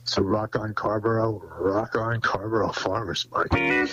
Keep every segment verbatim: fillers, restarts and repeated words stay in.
So rock on Carrboro, rock on Carrboro Farmers Market.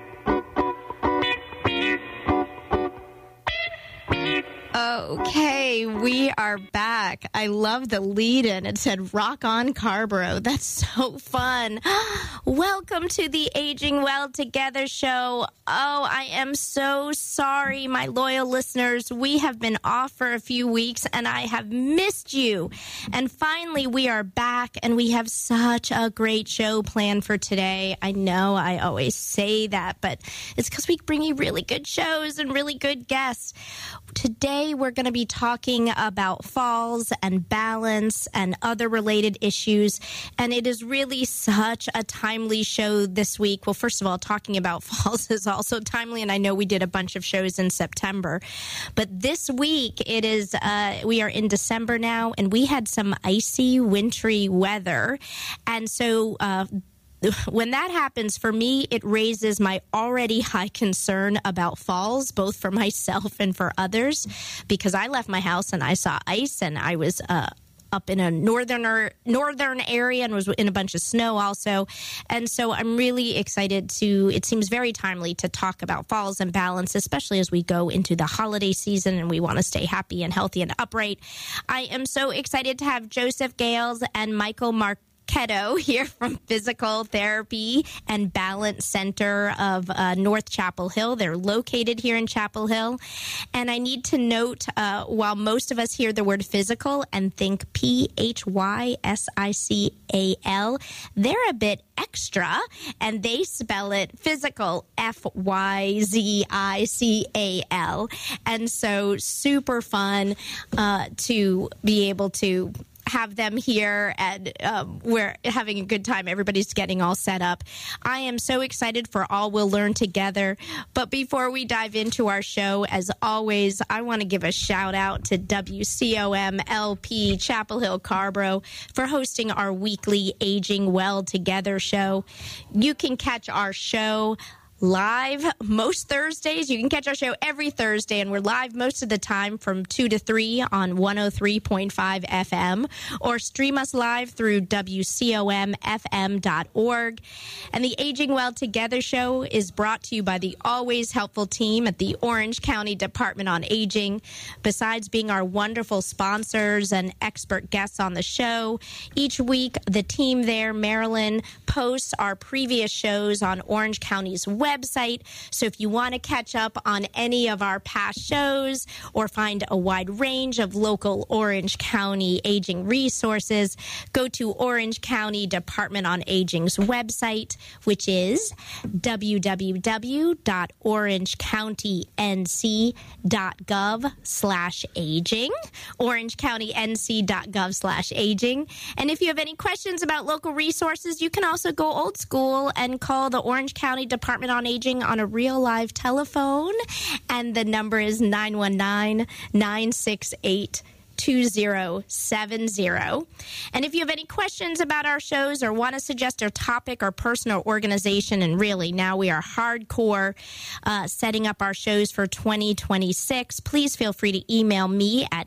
Okay, we are back. I love the lead-in. It said, rock on Carrboro. That's so fun. Welcome to the Aging Well Together show. Oh, I am so sorry, my loyal listeners. We have been off for a few weeks, and I have missed you. And finally, we are back, and we have such a great show planned for today. I know I always say that, but it's because we bring you really good shows and really good guests. Today, we're going to be talking about falls and balance and other related issues, and it is really such a timely show this week. Well, first of all, talking about falls is also timely, and I know we did a bunch of shows in September, but this week it is, uh, we are in December now, and we had some icy, wintry weather, and so uh, when that happens, for me, it raises my already high concern about falls, both for myself and for others, because I left my house and I saw ice, and I was uh, up in a northern northern area and was in a bunch of snow also. And so I'm really excited to, it seems very timely to talk about falls and balance, especially as we go into the holiday season and we want to stay happy and healthy and upright. I am so excited to have Joseph Gales and Michael Mark Keto here from Physical Therapy and Balance Center of uh, North Chapel Hill. They're located here in Chapel Hill. And I need to note, uh, while most of us hear the word physical and think P H Y S I C A L, they're a bit extra, and they spell it physical, F Y Z I C A L. And so super fun uh, to be able to have them here, and um, we're having a good time. Everybody's getting all set up. I am so excited for all we'll learn together. But before we dive into our show, as always, I want to give a shout out to W C O M L P Chapel Hill Carrboro for hosting our weekly Aging Well Together show. You can catch our show live most Thursdays. You can catch our show every Thursday, and we're live most of the time from two to three on one oh three point five F M, or stream us live through W C O M F M dot org. And the Aging Well Together show is brought to you by the always helpful team at the Orange County Department on Aging. Besides being our wonderful sponsors and expert guests on the show, each week the team there, Marilyn, posts our previous shows on Orange County's website. website. So if you want to catch up on any of our past shows or find a wide range of local Orange County aging resources, go to Orange County Department on Aging's website, which is w w w dot orange county n c dot gov slash aging, orange county n c dot gov slash aging. And if you have any questions about local resources, you can also go old school and call the Orange County Department on Aging on a real live telephone, and the number is nine one nine, nine six eight, two zero seven zero. And if you have any questions about our shows or want to suggest a topic or person or organization, and really now we are hardcore uh, setting up our shows for twenty twenty-six, please feel free to email me at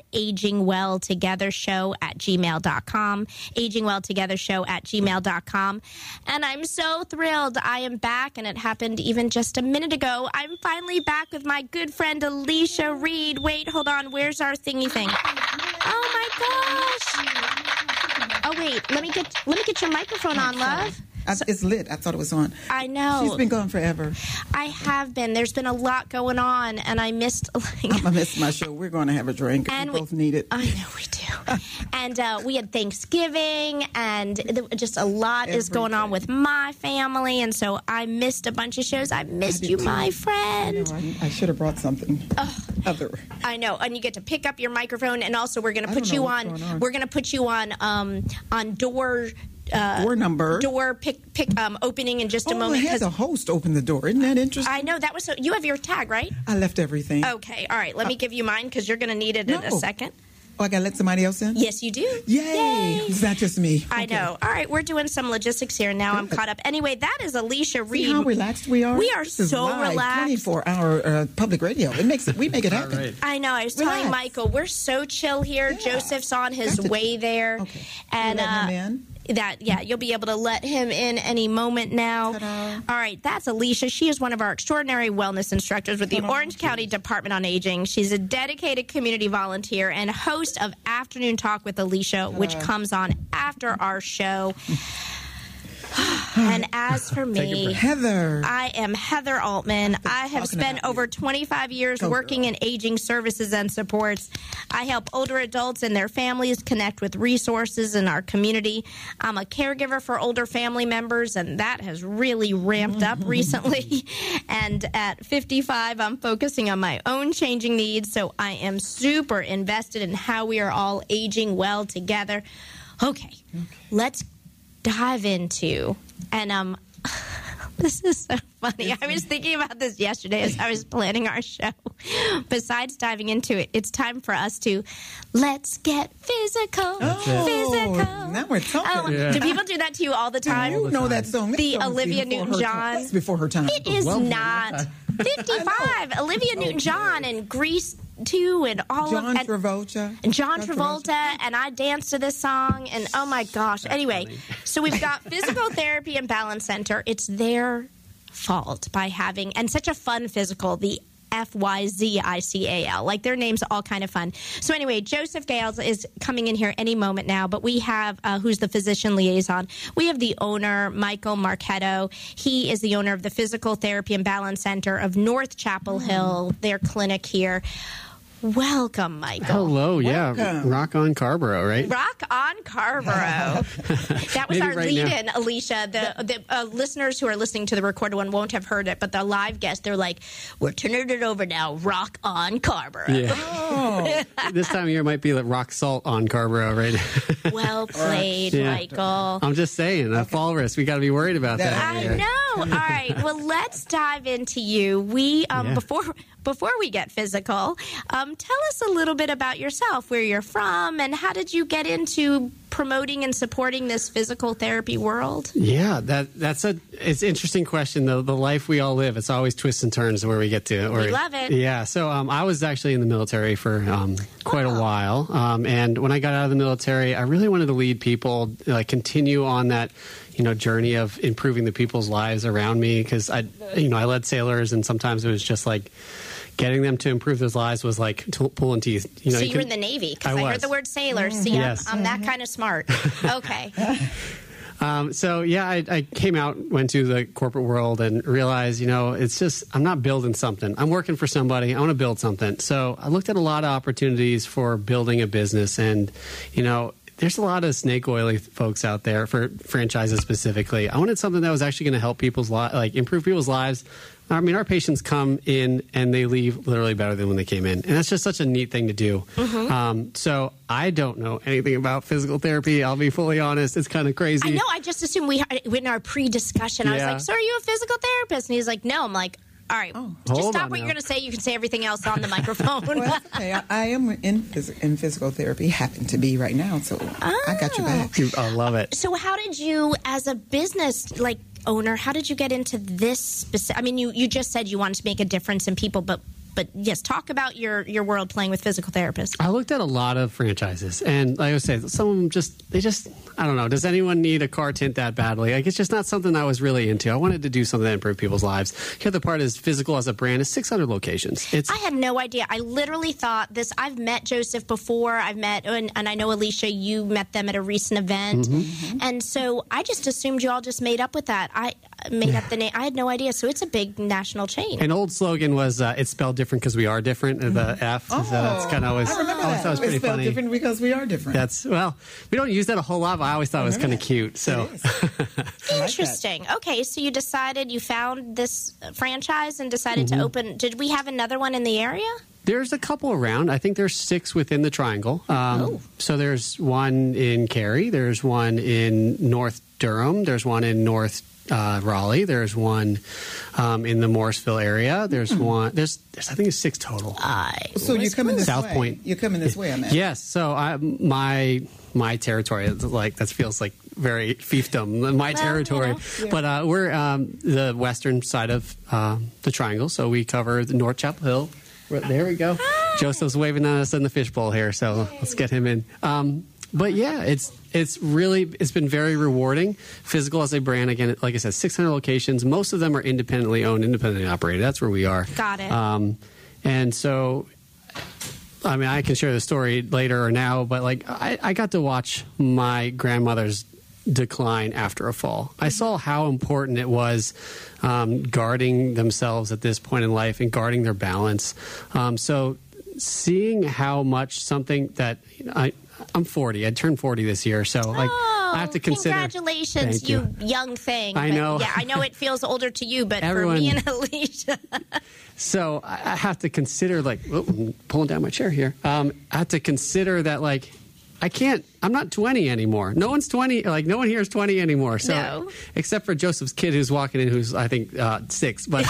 agingwelltogethershow at gmail dot com, agingwelltogethershow at gmail dot com. And I'm so thrilled I am back, and it happened even just a minute ago. I'm finally back with my good friend Alicia Reed. Wait, hold on. Where's our thingy thing? Oh my gosh! Oh wait, let me get let me get your microphone on, love. I, it's lit. I thought it was on. I know. She's been gone forever. I have been. There's been a lot going on, and I missed. Like, I missed my show. We're going to have a drink. And we, we both need it. I know we do. And uh, we had Thanksgiving, and just a lot Everything. is going on with my family, and so I missed a bunch of shows. I missed I you, too. my friend. I, know, I, I should have brought something oh, other. I know, and you get to pick up your microphone, and also we're going to put you on, on. We're going to put you on um, on door. Uh, door number. Door pick pick um, opening in just a oh, moment. I had the host open the door. Isn't that interesting? I know that was so. You have your tag, right? I left everything. Okay, all right. Let uh, me give you mine because you're going to need it no. in a second. Oh, I got to let somebody else in? Yes, you do. Yay! Yay. It's not just me. I okay. know. All right, we're doing some logistics here. Now Good. I'm caught up. Anyway, that is Alicia Reed. See how relaxed we are? We are this so is live, relaxed. twenty-four hour uh, public radio. It makes it. We make it happen. Right. I know. I was Relax. telling Michael, we're so chill here. Yeah. Joseph's on his way there, okay. and you let uh, him in? That, yeah, you'll be able to let him in any moment now. Ta-da. All right, that's Alicia. She is one of our extraordinary wellness instructors with the Ta-da. Orange County Department on Aging. She's a dedicated community volunteer and host of Afternoon Talk with Alicia, which comes on after our show. And as for me, Heather. I am Heather Altman. I have spent over twenty-five years Go, working girl. in aging services and supports. I help older adults and their families connect with resources in our community. I'm a caregiver for older family members, and that has really ramped up recently. And at fifty-five, I'm focusing on my own changing needs, so I am super invested in how we are all aging well together. Okay, okay. Let's dive into, and um this is so funny. I was thinking about this yesterday as I was planning our show. Besides diving into it, it's time for us to let's get physical. Oh, physical. now we're talking. Oh, Yeah. Do people do that to you all the time? You know that song. That The song is Olivia before her Newton-John. time. It's before her time. It is Well, not. fifty-five. Olivia Newton-John and Grease two and all John of and, Travolta. and John John Travolta, and I danced to this song, and oh my gosh. Anyway, so we've got Physical Therapy and Balance Center. It's their fault by having, and such a fun physical, the F Y Z I C A L. Like, their names are all kind of fun. So anyway, Joseph Gales is coming in here any moment now, but we have, uh, who's the physician liaison? We have the owner, Michael Marchetto. He is the owner of the Physical Therapy and Balance Center of North Chapel Hill, their clinic here. Welcome, Michael. Hello, yeah. Welcome. Rock on Carborough, right? Rock on Carborough. That was Maybe our right lead-in, Alicia. The, the uh, listeners who are listening to the recorded one won't have heard it, but the live guests, they're like, we're turning it over now. Rock on Carborough. Yeah. Oh, This time of year might be like rock salt on Carborough, right? Well played, Yeah. Michael. I'm just saying, a fall risk, we got to be worried about that. That- I Yeah. know. All right. Well, let's dive into you. We um, Yeah. before before we get physical, um, tell us a little bit about yourself, where you're from, and how did you get into promoting and supporting this physical therapy world? Yeah, that that's a it's an interesting question. The the life we all live, it's always twists and turns where we get to. Or, We love it. Yeah. So um, I was actually in the military for um, quite Oh. a while, um, and when I got out of the military, I really wanted to lead people, like continue on that, you know, journey of improving the people's lives around me, because I, you know, I led sailors, and sometimes it was just like getting them to improve their lives was like t- pulling teeth. You know, So you, you were can- in the Navy, because I I, heard was. the word sailor. See, Yes. I'm, I'm that kind of smart. Okay. Um, so yeah, I, I came out, went to the corporate world, and realized, you know, it's just I'm not building something. I'm working for somebody. I want to build something. So I looked at a lot of opportunities for building a business, and you know, there's a lot of snake oily folks out there for franchises specifically. I wanted something that was actually going to help people's li- like improve people's lives. I mean, our patients come in and they leave literally better than when they came in. And that's just such a neat thing to do. Mm-hmm. Um, so I don't know anything about physical therapy. I'll be fully honest. It's kind of crazy. I know. I just assumed we in our pre-discussion. I was Yeah. like, "So are you a physical therapist?" And he's like, "No." I'm like, "All right, just Hold stop on what you're now. going to say. You can say everything else on the microphone." well, that's okay. I, I am in, phys- in physical therapy, happen to be right now, so I got your back. I love it. So how did you, as a business like owner, how did you get into this specific? I mean, you, you just said you wanted to make a difference in people, but but yes, talk about your, your world playing with physical therapists. I looked at a lot of franchises, and like I was saying, some of them just, they just, I don't know, does anyone need a car tint that badly? Like, it's just not something I was really into. I wanted to do something that improved people's lives. The other part is physical as a brand is six hundred locations. It's I had no idea. I literally thought this. I've met Joseph before. I've met, and, and I know Alicia, you met them at a recent event. Mm-hmm. And so I just assumed you all just made up with that. I made up the name. I had no idea. So it's a big national chain. An old slogan was, uh, it's spelled different because we are different, the F. so that's kind of always, I remember always that. thought it was pretty it's spelled funny. different because we are different. That's, well, we don't use that a whole lot, but I always thought it was kind of cute. So. It is. I like that. Interesting. Okay, so you decided you found this franchise and decided Mm-hmm. to open. Did we have another one in the area? There's a couple around. I think there's six within the triangle. Um, Oh. So there's one in Cary. There's one in North Durham. There's one in North uh, Raleigh. There's one um, in the Morrisville area. There's one. There's, there's I think it's six total. I. So you're coming this South way. Point. You're coming this way, I'm at. Yes. So I, my my territory is like that feels like very fiefdom. My territory, you know. Yeah. but uh, we're um, the western side of uh, the triangle. So we cover the North Chapel Hill. We're- There we go. Joseph's waving at us in the fishbowl here, so let's get him in. Um, but yeah, it's it's really it's been very rewarding. Physical as a brand, again, like I said, six hundred locations. Most of them are independently owned, independently operated. That's where we are. Got it. Um, and so, I mean, I can share the story later or now, but like I, I got to watch my grandmother's decline after a fall. I saw how important it was um, guarding themselves at this point in life and guarding their balance. Um, so seeing how much something that you know, I, I'm forty. I turned forty this year, so like Oh, I have to consider. Congratulations, Thank you. you. young thing. I But know. Yeah, I know it feels older to you, but Everyone- for me and Alicia. So I I have to consider, like, oh, I'm pulling down my chair here. Um, I have to consider that, like, I can't, I'm not twenty anymore. No one's twenty, like, no one here is twenty anymore. So, No. except for Joseph's kid who's walking in, who's, I think, uh, six. But,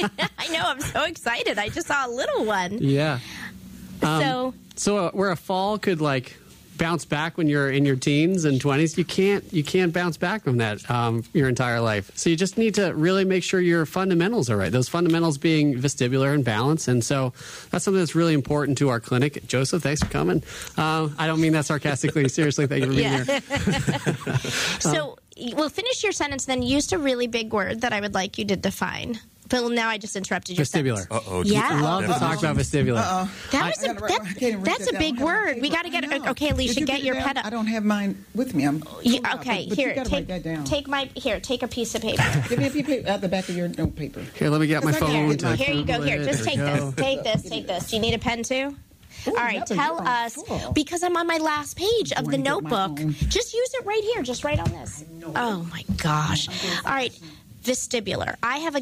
I know, I'm so excited. I just saw a little one. yeah. Um, so, So, uh, where a fall could, like, bounce back when you're in your teens and twenties, you can't you can't bounce back from that um, your entire life. So you just need to really make sure your fundamentals are right. Those fundamentals being vestibular and balance. And so that's something that's really important to our clinic. Joseph, thanks for coming. Uh, I don't mean that sarcastically. Seriously, thank you for being yeah. here. So, we'll finish your sentence, then used a really big word that I would like you to define. But now I just interrupted your Vestibular. sentence. Uh-oh. Yeah. I love to talk about vestibular. Uh-oh. That was I a, gotta write- that, I can't even write that's that a down. big I don't have word. my We paper. got to get I it. know. Okay, Alicia, Did you get it your down? pen up. I don't have mine with me. I'm You- pulling out, okay, but, but here, you gotta take, write that down. take my, here, take a piece of paper. Give me a piece of paper out the back of your note paper. Here, let me get my Because I can't phone. get to my- Here you go, Google here, it. just There take we go. this, take this, take this. Do you need a pen too? Ooh, All right, that was tell really us, cool. because I'm on my last page of the going to get my notebook. phone. Just use it right here, just right on this. Oh my gosh. All right, vestibular. I have a,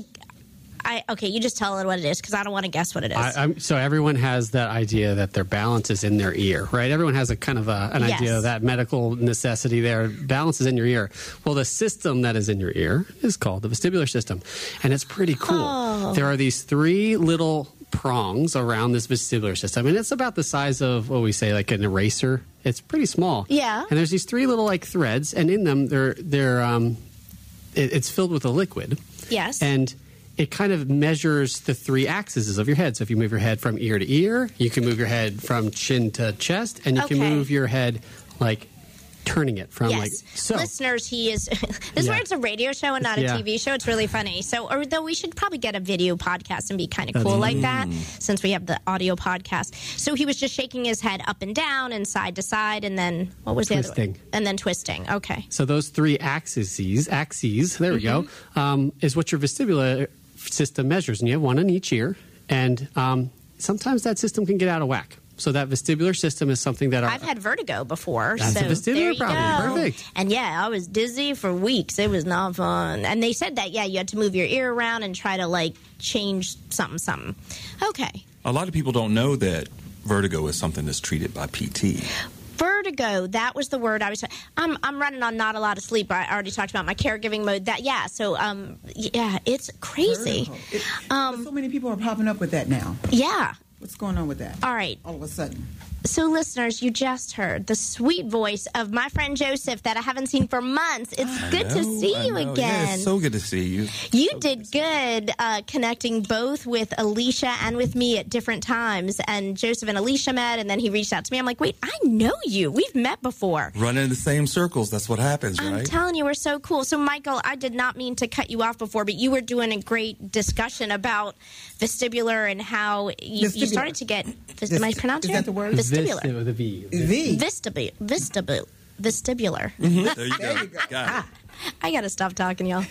I, okay, you just tell it what it is, because I don't want to guess what it is. I, I'm, so everyone has that idea that their balance is in their ear, right? Everyone has a kind of a, an Yes. idea of that medical necessity there. Balance is in your ear. Well, the system that is in your ear is called the vestibular system, and it's pretty cool. Oh. There are these three little prongs around this vestibular system, and it's about the size of what we say like an eraser. It's pretty small. Yeah. And there's these three little like threads, and in them they're they're um, it, it's filled with a liquid. yes. And it kind of measures the three axes of your head. So if you move your head from ear to ear, you can move your head from chin to chest, and you Okay. can move your head like turning it from Yes. like so. Listeners, he is. This is Yeah. where it's a radio show and not a Yeah. T V show. It's really funny. So, or though we should probably get a video podcast and be kind of cool like that, since we have the audio podcast. So he was just shaking his head up and down and side to side, and then what was the other Twisting. one? And then twisting. Okay. So those three axes, axes, there we Mm-hmm. go, um, is what your vestibular system measures, and you have one on each ear. And um, sometimes that system can get out of whack. So that vestibular system is something that our, I've had vertigo before. That's so a vestibular there you problem. go. Perfect. And yeah, I was dizzy for weeks. It was not fun. And they said that, yeah, you had to move your ear around and try to like change something, something. Okay. A lot of people don't know that vertigo is something that's treated by P T. Vertigo, that was the word I was. I'm I'm running on not a lot of sleep. I already talked about my caregiving mode. That yeah, so um yeah, it's crazy. It- Um, so many people are popping up with that now. Yeah. What's going on with that? All right. All of a sudden. So, listeners, you just heard the sweet voice of my friend Joseph that I haven't seen for months. It's good to know, see I you know. again. Yeah, it's so good to see you. You So did good uh, connecting both with Alicia and with me at different times. And Joseph and Alicia met, and then he reached out to me. I'm like, wait, I know you. We've met before. Running in the same circles, that's what happens, I'm right? telling you, we're so cool. So, Michael, I did not mean to cut you off before, but you were doing a great discussion about vestibular and how you, you Vestibular. started to get. Vis- am I Vest- pronouncing is it? that the word? Vestibular. Vesti- with a V. V. Vestibular. Vestibular. Vestibular. There you go. Got it. I got to stop talking, y'all.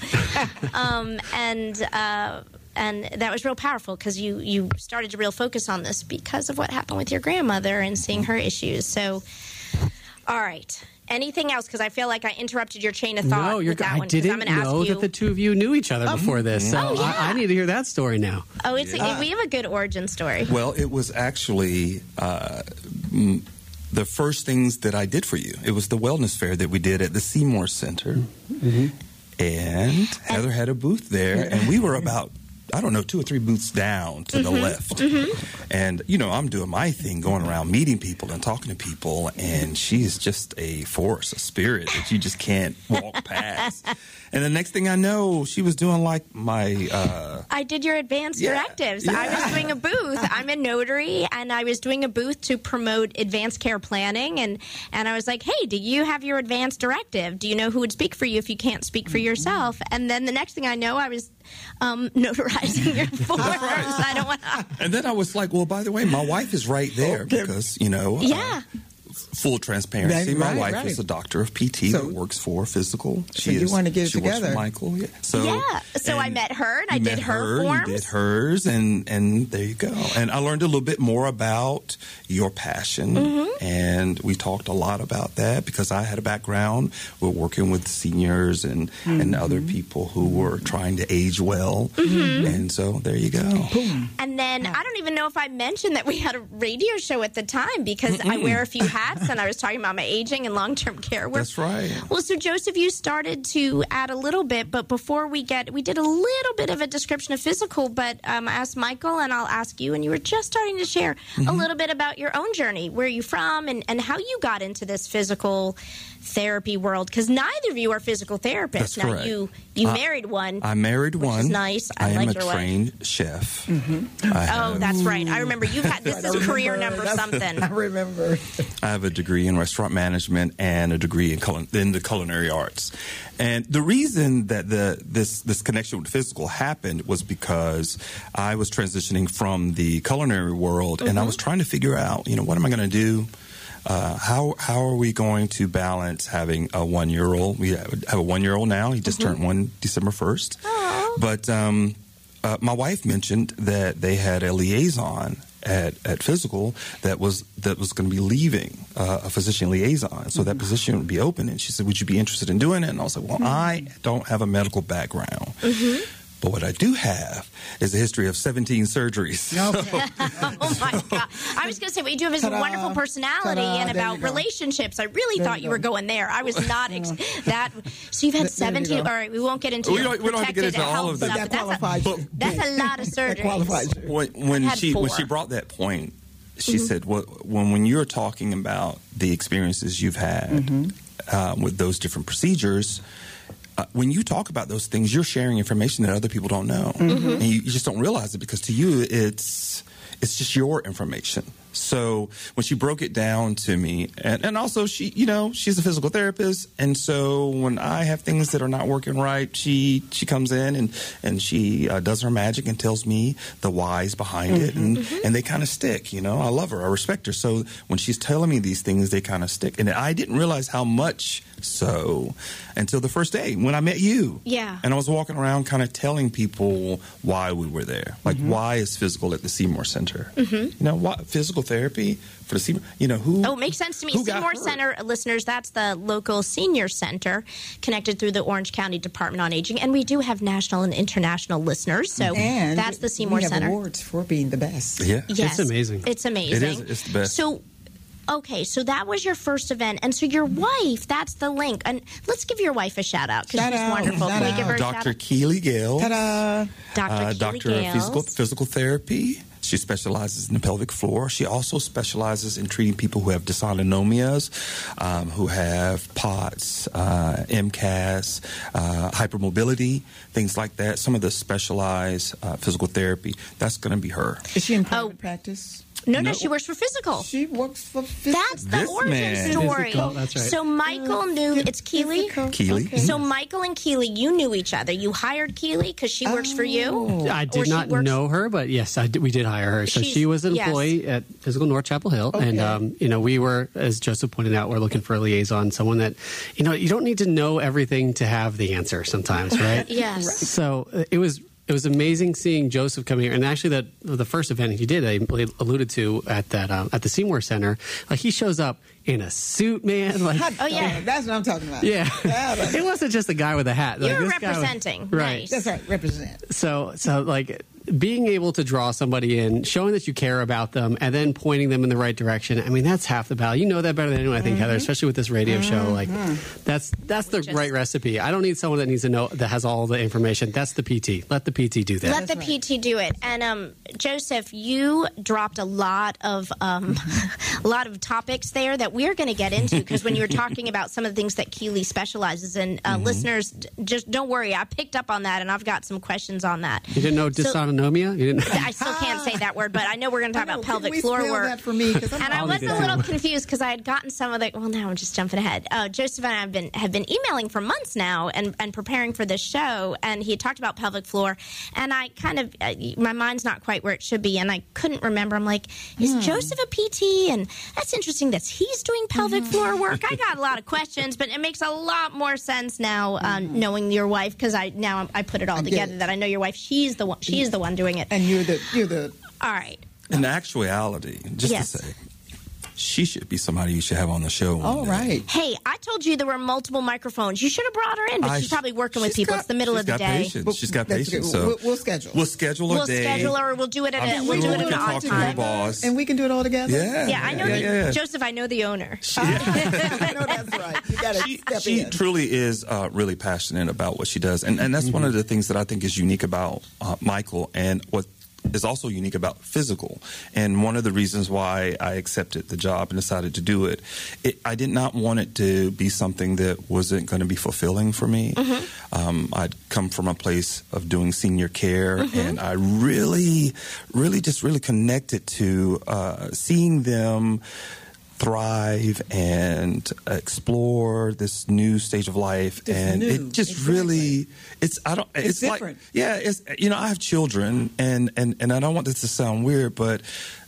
um, and uh, and that was real powerful because you you started to real focus on this because of what happened with your grandmother and seeing her issues. So, all right. Anything else? Because I feel like I interrupted your chain of thought. No, you're with that I one, 'cause I'm didn't gonna ask know you. that the two of you knew each other before this. So Oh, yeah. I, I need to hear that story now. Oh, it's a, we have a good origin story. Well, it was actually uh, mm, the first things that I did for you. It was the wellness fair that we did at the Seymour Center. Mm-hmm. And Heather had a booth there, and we were about, I don't know, two or three booths down to Mm-hmm. the left. Mm-hmm. And, you know, I'm doing my thing, going around meeting people and talking to people, and she's just a force, a spirit that you just can't walk past. And the next thing I know, she was doing like my... Uh, I did your advanced Yeah, directives. yeah. I was doing a booth. I'm a notary, and I was doing a booth to promote advanced care planning. And, and I was like, hey, do you have your advanced directive? Do you know who would speak for you if you can't speak for yourself? And then the next thing I know, I was um, notarizing your forms. I don't want to... and then I was like, well, by the way, my wife is right there because, you know... Yeah. Uh, full transparency. Right, my right, wife right. is a doctor of P T So- that works for physical. So you is- wanna get it she works together. for Michael. Yeah. So Yeah. So I and met her, and I you did met her forms. You did hers, and and there you go. And I learned a little bit more about your passion, Mm-hmm. and we talked a lot about that because I had a background with working with seniors and and other people who were trying to age well, Mm-hmm. and so there you go. And then I don't even know if I mentioned that we had a radio show at the time because I wear a few hats, and I was talking about my aging and long-term care work. That's right. Well, so Joseph, you started to add a little bit, but before we get, we did a little bit of a description of physical, but um, I asked Michael, and I'll ask you, and you were just starting to share Mm-hmm. a little bit about your own journey, where you from, and, and how you got into this physical therapy world, because neither of you are physical therapists. That's now, correct. you you I- married one. I married which one. is nice. I am like a your wife. trained chef. I Oh, have- that's right. I remember you've had this is career number That's- something. I remember. I have a degree in restaurant management and a degree in, cul- in the culinary arts. And the reason that the this this connection with physical happened was because I was transitioning from the culinary world, and I was trying to figure out, you know, what am I going to do? Uh, how how are we going to balance having a one year old? We have a one year old now. He just turned one December first. Aw. But um, uh, my wife mentioned that they had a liaison at, at Physical that was that was going to be leaving, uh, a physician liaison. So that position would be open. And she said, would you be interested in doing it? And I was like, well, I don't have a medical background. But what I do have is a history of seventeen surgeries. Oh my God! I was going to say what you do have is a Ta-da. wonderful personality Ta-da. and There about you go. relationships. I really There thought you you go. were going there. I was not ex- that. So you've had There you seventeen. All go. right, we won't get into We your don't- we don't have to get protected into all health of that. stuff, That but that's a- qualifies you. That's a lot of That qualifies surgeries. you. when when I've had she when four. she brought that point, she said, "Well, when when you're talking about the experiences you've had uh, with those different procedures." Uh, when you talk about those things, you're sharing information that other people don't know, and you, you just don't realize it because to you, it's it's just your information. So when she broke it down to me, and, and also she, you know, she's a physical therapist, and so when I have things that are not working right, she she comes in and and she uh, does her magic and tells me the whys behind it, and and they kind of stick. You know, I love her, I respect her. So when she's telling me these things, they kind of stick, and I didn't realize how much so until the first day when I met you. Yeah. And I was walking around kind of telling people why we were there. Like, why is physical at the Seymour Center? You know, why, physical therapy for the Seymour, you know, who? Oh, it makes sense to me. who got Seymour hurt? Center listeners, that's the local senior center connected through the Orange County Department on Aging. And we do have national and international listeners. So And that's the Seymour we have Center. awards for being the best. Yeah. Yes. It's amazing. It's amazing. It is. It's the best. So, okay, so that was your first event. And so your wife, that's the link. And let's give your wife a shout out because Shout she's out. wonderful. Shout Can we give her a shout Doctor out? Keely Gale. Ta-da! Doctor Uh, Keely doctor of Gales. physical, physical therapy. She specializes in the pelvic floor. She also specializes in treating people who have dysautonomias, um, who have P O T S, uh, M C A S, uh, hypermobility, things like that. Some of the specialized uh, physical therapy. That's going to be her. Is she in private Oh. practice? No, no, No. she works for Physical. She works for physical. That's the This origin man. story. Physical, that's right. So Michael knew it's Keely. Physical. Keely. Okay. So Michael and Keely, you knew each other. You hired Keely because she works for you. I Or did she not works- know her, but yes, I did, we did hire her. So She's- she was an yes. employee at Physical North Chapel Hill, and Okay. um, you know we were, as Joseph pointed out, we're looking for a liaison, someone that, you know, you don't need to know everything to have the answer sometimes, right? Yes. So uh, it was it was amazing seeing Joseph come here, and actually that the first event he did, I alluded to at that um, at the Seymour Center, like he shows up in a suit, man. Like, Hot Oh, yeah. dog. That's what I'm talking about. yeah, Yeah, that's- it wasn't just a guy with a hat. Like, You were this guy was- representing. right? Nice. That's right. Represent. So, so like being able to draw somebody in, showing that you care about them, and then pointing them in the right direction. I mean, that's half the battle. You know that better than anyone, I think, Heather. Especially with this radio show. Like, that's that's the just- right recipe. I don't need someone that needs to know that has all the information. That's the P T. Let the P T do that. Let the P T do it. And um, Joseph, you dropped a lot of um, a lot of topics there that we're going to get into, because when you were talking about some of the things that Keeley specializes in, uh, listeners, d- just don't worry. I picked up on that, and I've got some questions on that. You didn't know So- dysautonomia? You didn't. I still can't say that word, but I know we're going to talk I know. about Can pelvic we floor spell work. that for me? 'Cause I'm And I I'll was need a to little too. confused because I had gotten some of the. Well, now I'm just jumping ahead. Uh, Joseph and I have been have been emailing for months now and, and preparing for this show, and he had talked about pelvic floor, and I kind of uh, my mind's not quite where it should be, and I couldn't remember. I'm like, is Joseph a P T? And that's interesting that he's doing pelvic floor work. I got a lot of questions, but it makes a lot more sense now, uh, knowing your wife, because I now I put it all get together it. that I know your wife. She's the one. She's the one doing it. And you're the you're the All right. In actuality, just Yes. to say, she should be somebody you should have on the show. one all day. right. Hey, I told you there were multiple microphones. You should have brought her in, but I- she's probably working with she's people. got- it's the middle she's of the got day. Patience. She's got That's patience. good. So We'll- we'll schedule. We'll schedule a We'll day. schedule her. We'll do it at I'm a. We'll sure do it we at can an odd talk to your time. boss. And we can do it all together. Yeah. Yeah, I know. Yeah, the, yeah, yeah. Joseph, I know the owner. I know that's right. You got to she, step she in. truly is uh, really passionate about what she does, and and that's one of the things that I think is unique about uh, Michael, and what is also unique about physical. And one of the reasons why I accepted the job and decided to do it, it I did not want it to be something that wasn't going to be fulfilling for me. Um, I'd come from a place of doing senior care, and I really, really just really connected to uh, seeing them thrive and explore this new stage of life. It's and new. it just Exactly. really, it's, I don't, it's, It's like, different. yeah, it's, you know, I have children, and, and, and I don't want this to sound weird, but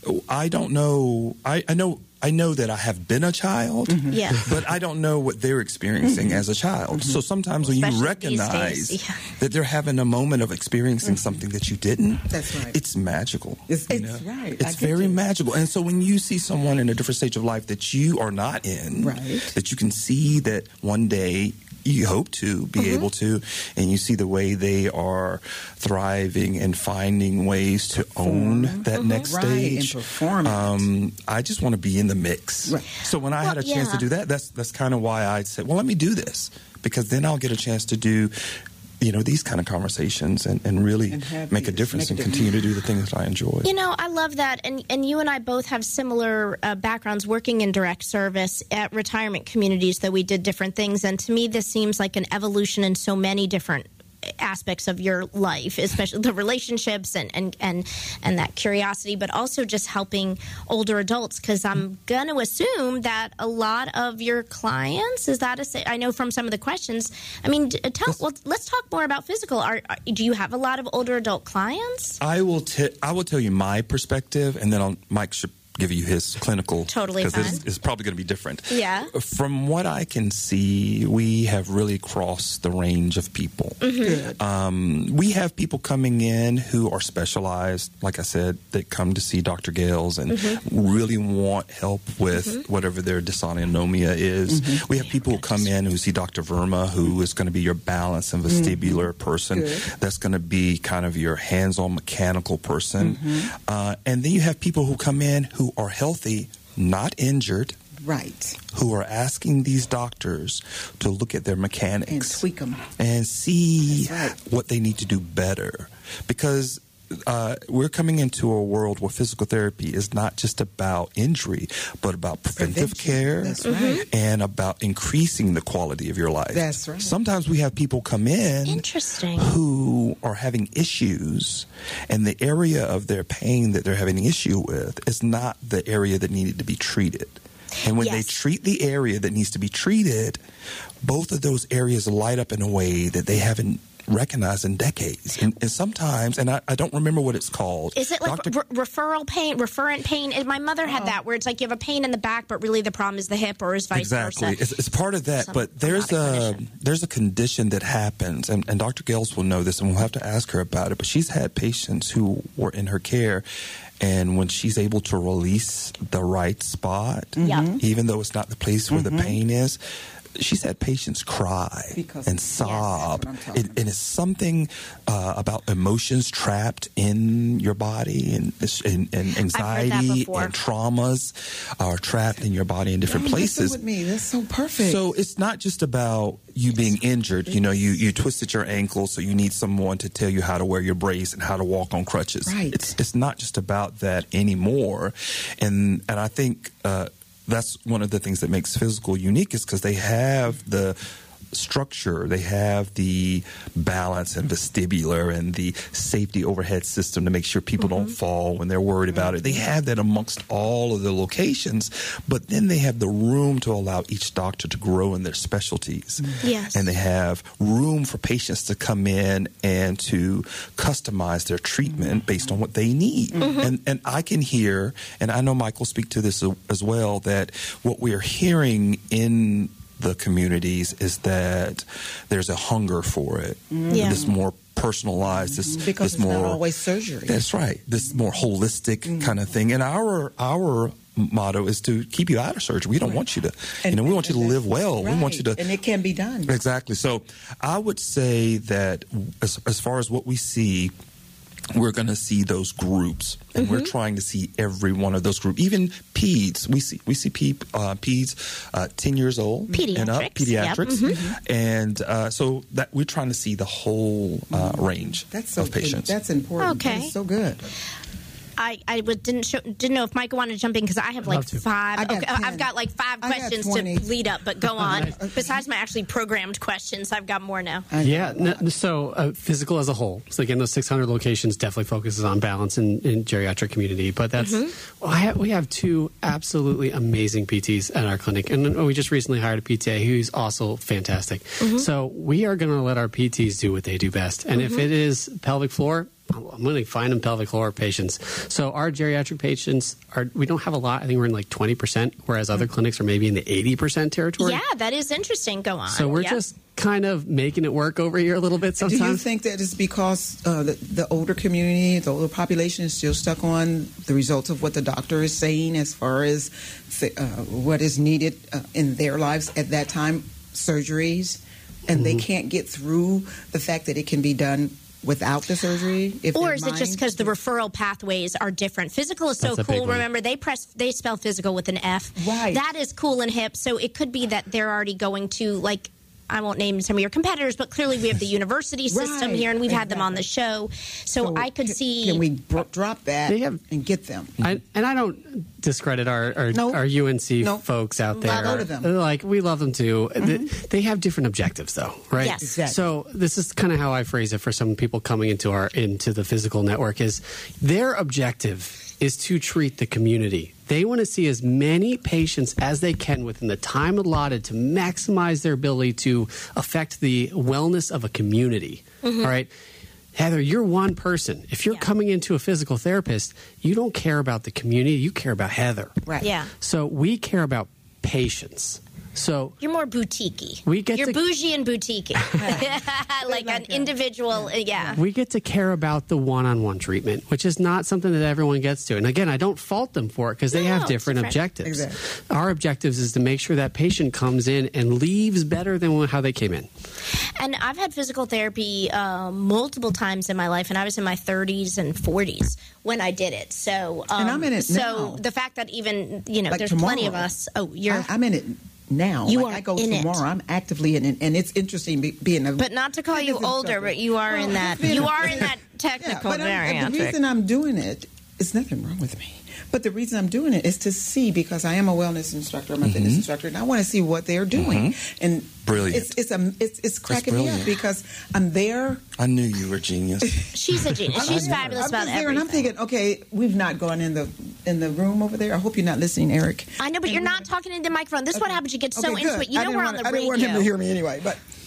I don't know, I, I know, I know that I have been a child, Yeah. but I don't know what they're experiencing as a child. So sometimes when you Especially these recognize days, yeah. that they're having a moment of experiencing something that you didn't, That's right. it's magical. It's- you it's know? right. I It's get very you. magical. And so when you see someone in a different stage of life that you are not in, Right. that you can see that one day you hope to be Mm-hmm. able to, and you see the way they are thriving and finding ways to own that next Mm-hmm. Right, and stage. perform it. Um, I just want to be in the mix. Right. So when I had a Well, chance to yeah. do that, that's that's kind of why I said, well, let me do this, because then I'll get a chance to do, you know, these kind of conversations and, and really And have make a these- difference make a and continue to do the things that I enjoy. You know, I love that, and and you and I both have similar uh, backgrounds working in direct service at retirement communities. Though we did different things, and to me, this seems like an evolution in so many different aspects of your life, especially the relationships and and and, and that curiosity, but also just helping older adults. Because I'm going to assume that a lot of your clients, is that a say? I know from some of the questions. I mean, d- tell. Well, let's talk more about physical. Are, are do you have a lot of older adult clients? I will t- I will tell you my perspective, and then I'll, Mike should give you his clinical. Totally because it's, fine. it's probably going to be different. Yeah. From what I can see, we have really crossed the range of people. Mm-hmm. Um, we have people coming in who are specialized, like I said, that come to see Doctor Gales and Mm-hmm. really want help with whatever their dysautonomia is. Mm-hmm. We have people who come in who see Doctor Verma, who is going to be your balance and vestibular person. Good. That's going to be kind of your hands-on mechanical person. Mm-hmm. Uh, and then you have people who come in who are healthy, not injured, Right. who are asking these doctors to look at their mechanics And tweak them. and see That's right. what they need to do better. Because uh, we're coming into a world where physical therapy is not just about injury, but about preventive Prevention. care That's right. and about increasing the quality of your life. That's right. Sometimes we have people come in Interesting. who are having issues, and the area of their pain that they're having an issue with is not the area that needed to be treated. And when they Yes. treat the area that needs to be treated, both of those areas light up in a way that they haven't recognized in decades. And, and sometimes, and I, I don't remember what it's called. Is it like Doctor re- referral pain, referent pain? And my mother had that, where it's like you have a pain in the back, but really the problem is the hip, or is vice Exactly. versa. It's, it's part of that, Some- but there's I'm not a a clinician. there's a condition that happens, and, and Doctor Gales will know this, and we'll have to ask her about it, but she's had patients who were in her care, and when she's able to release the right spot, Yeah. even though it's not the place where the pain is, she's had patients cry Because- and Yes, sob. that's what I'm talking It, and it's something uh, about emotions trapped in your body, and, and, and anxiety before. and traumas are trapped in your body in different Oh, listen places. with me. That's so perfect. So it's not just about you being injured. You know, you, you twisted your ankle, so you need someone to tell you how to wear your brace and how to walk on crutches. Right. It's it's not just about that anymore. And and I think uh, that's one of the things that makes physical unique, is because they have the structure, they have the balance and vestibular and the safety overhead system to make sure people don't fall when they're worried about it. They have that amongst all of the locations, but then they have the room to allow each doctor to grow in their specialties. Yes. And they have room for patients to come in and to customize their treatment based on what they need. And and I can hear, and I know Mike will speak to this as well, that what we are hearing in the communities is that there's a hunger for it. Yeah. This more personalized, this, because this it's more not always surgery. That's right. This more holistic kind of thing. And our our motto is to keep you out of surgery. We don't want you to, you know, we want you to and live that's well. We want you to, right, and it can be done. exactly. So I would say that as, as far as what we see, we're going to see those groups, and we're trying to see every one of those groups. Even peds, we see we see pe- uh, peds uh, ten years old and up, Pediatrics, yep, pediatrics, and uh, so that we're trying to see the whole uh, range That's so of patients. That's important. Okay. That's so good. I, I was, didn't show, didn't know if Mike wanted to jump in, because I have like love to. five. I got okay, ten. I've got like five I got questions twenty. to lead up, but go on. Besides my actually programmed questions, I've got more now. I Yeah, know a lot. n- so uh, physical as a whole. So again, those six hundred locations definitely focuses on balance in, in geriatric community. But that's well, I have, we have two absolutely amazing P Ts at our clinic, and we just recently hired a P T A who's also fantastic. So we are going to let our P Ts do what they do best, and if it is pelvic floor, I'm going to find them pelvic floor patients. So our geriatric patients are, we don't have a lot. I think we're in like twenty percent, whereas other clinics are maybe in the eighty percent territory. Yeah, that is interesting. Go on. So we're Yep. just kind of making it work over here a little bit sometimes. Do you think that it's because uh, the, the older community, the older population, is still stuck on the results of what the doctor is saying as far as uh, what is needed uh, in their lives at that time, surgeries, and they can't get through the fact that it can be done without the surgery? If Or their is it just mind- because the referral pathways are different? Physical is so That's a big cool. one. Remember, they press they spell physical with an F. Right. That is cool and hip. So it could be that they're already going to, like, I won't name some of your competitors, but clearly we have the university system Right. here, and we've had them on the Exactly. show. So, I could can, see. Can we bro- drop that They have- and get them? I, and I don't discredit our our, Nope. our U N C Nope. folks out there. Love to them. Like, we love them too. They, they have different objectives, though, right? Yes. Exactly. So this is kind of how I phrase it for some people coming into our into the physical network: is their objective is to treat the community. They want to see as many patients as they can within the time allotted to maximize their ability to affect the wellness of a community. All right. Heather, you're one person. If you're Yeah. coming into a physical therapist, you don't care about the community, you care about Heather. Right. Yeah. So we care about patients. So You're more boutique-y. We get You're to- bougie and boutique like an individual. uh, Yeah. we get to care about the one-on-one treatment, which is not something that everyone gets to. And again, I don't fault them for it because they No, have it's different different. objectives. Exactly. Our objectives is to make sure that patient comes in and leaves better than how they came in. And I've had physical therapy uh, multiple times in my life, and I was in my thirties and forties when I did it. So, um, And I'm in it so now. the fact that even you know, Like there's tomorrow. plenty of us. Oh, you're. I, I'm in it now. You like are I go in it. tomorrow. I'm actively in it, and it's interesting be, being a. but not to call you fitness older, instructor. but you are Well, in that. being You a- are in that Yeah, technical but I'm, the bariatric. reason I'm doing it is nothing wrong with me. But the reason I'm doing it is to see, because I am a wellness instructor, I'm a fitness instructor, and I want to see what they're doing. And Brilliant. It's it's a, it's, it's cracking me up brilliant. because I'm there. I knew you were a genius. She's a genius. She's I'm fabulous just about there, everything. and I'm thinking, okay, we've not gone in the in the room over there. I hope you're not listening, Eric. I know, but you're not talking into the microphone. This is what happens. You get so Okay, into good. it. You I know didn't we're want, on the I didn't radio. want him to hear me anyway, but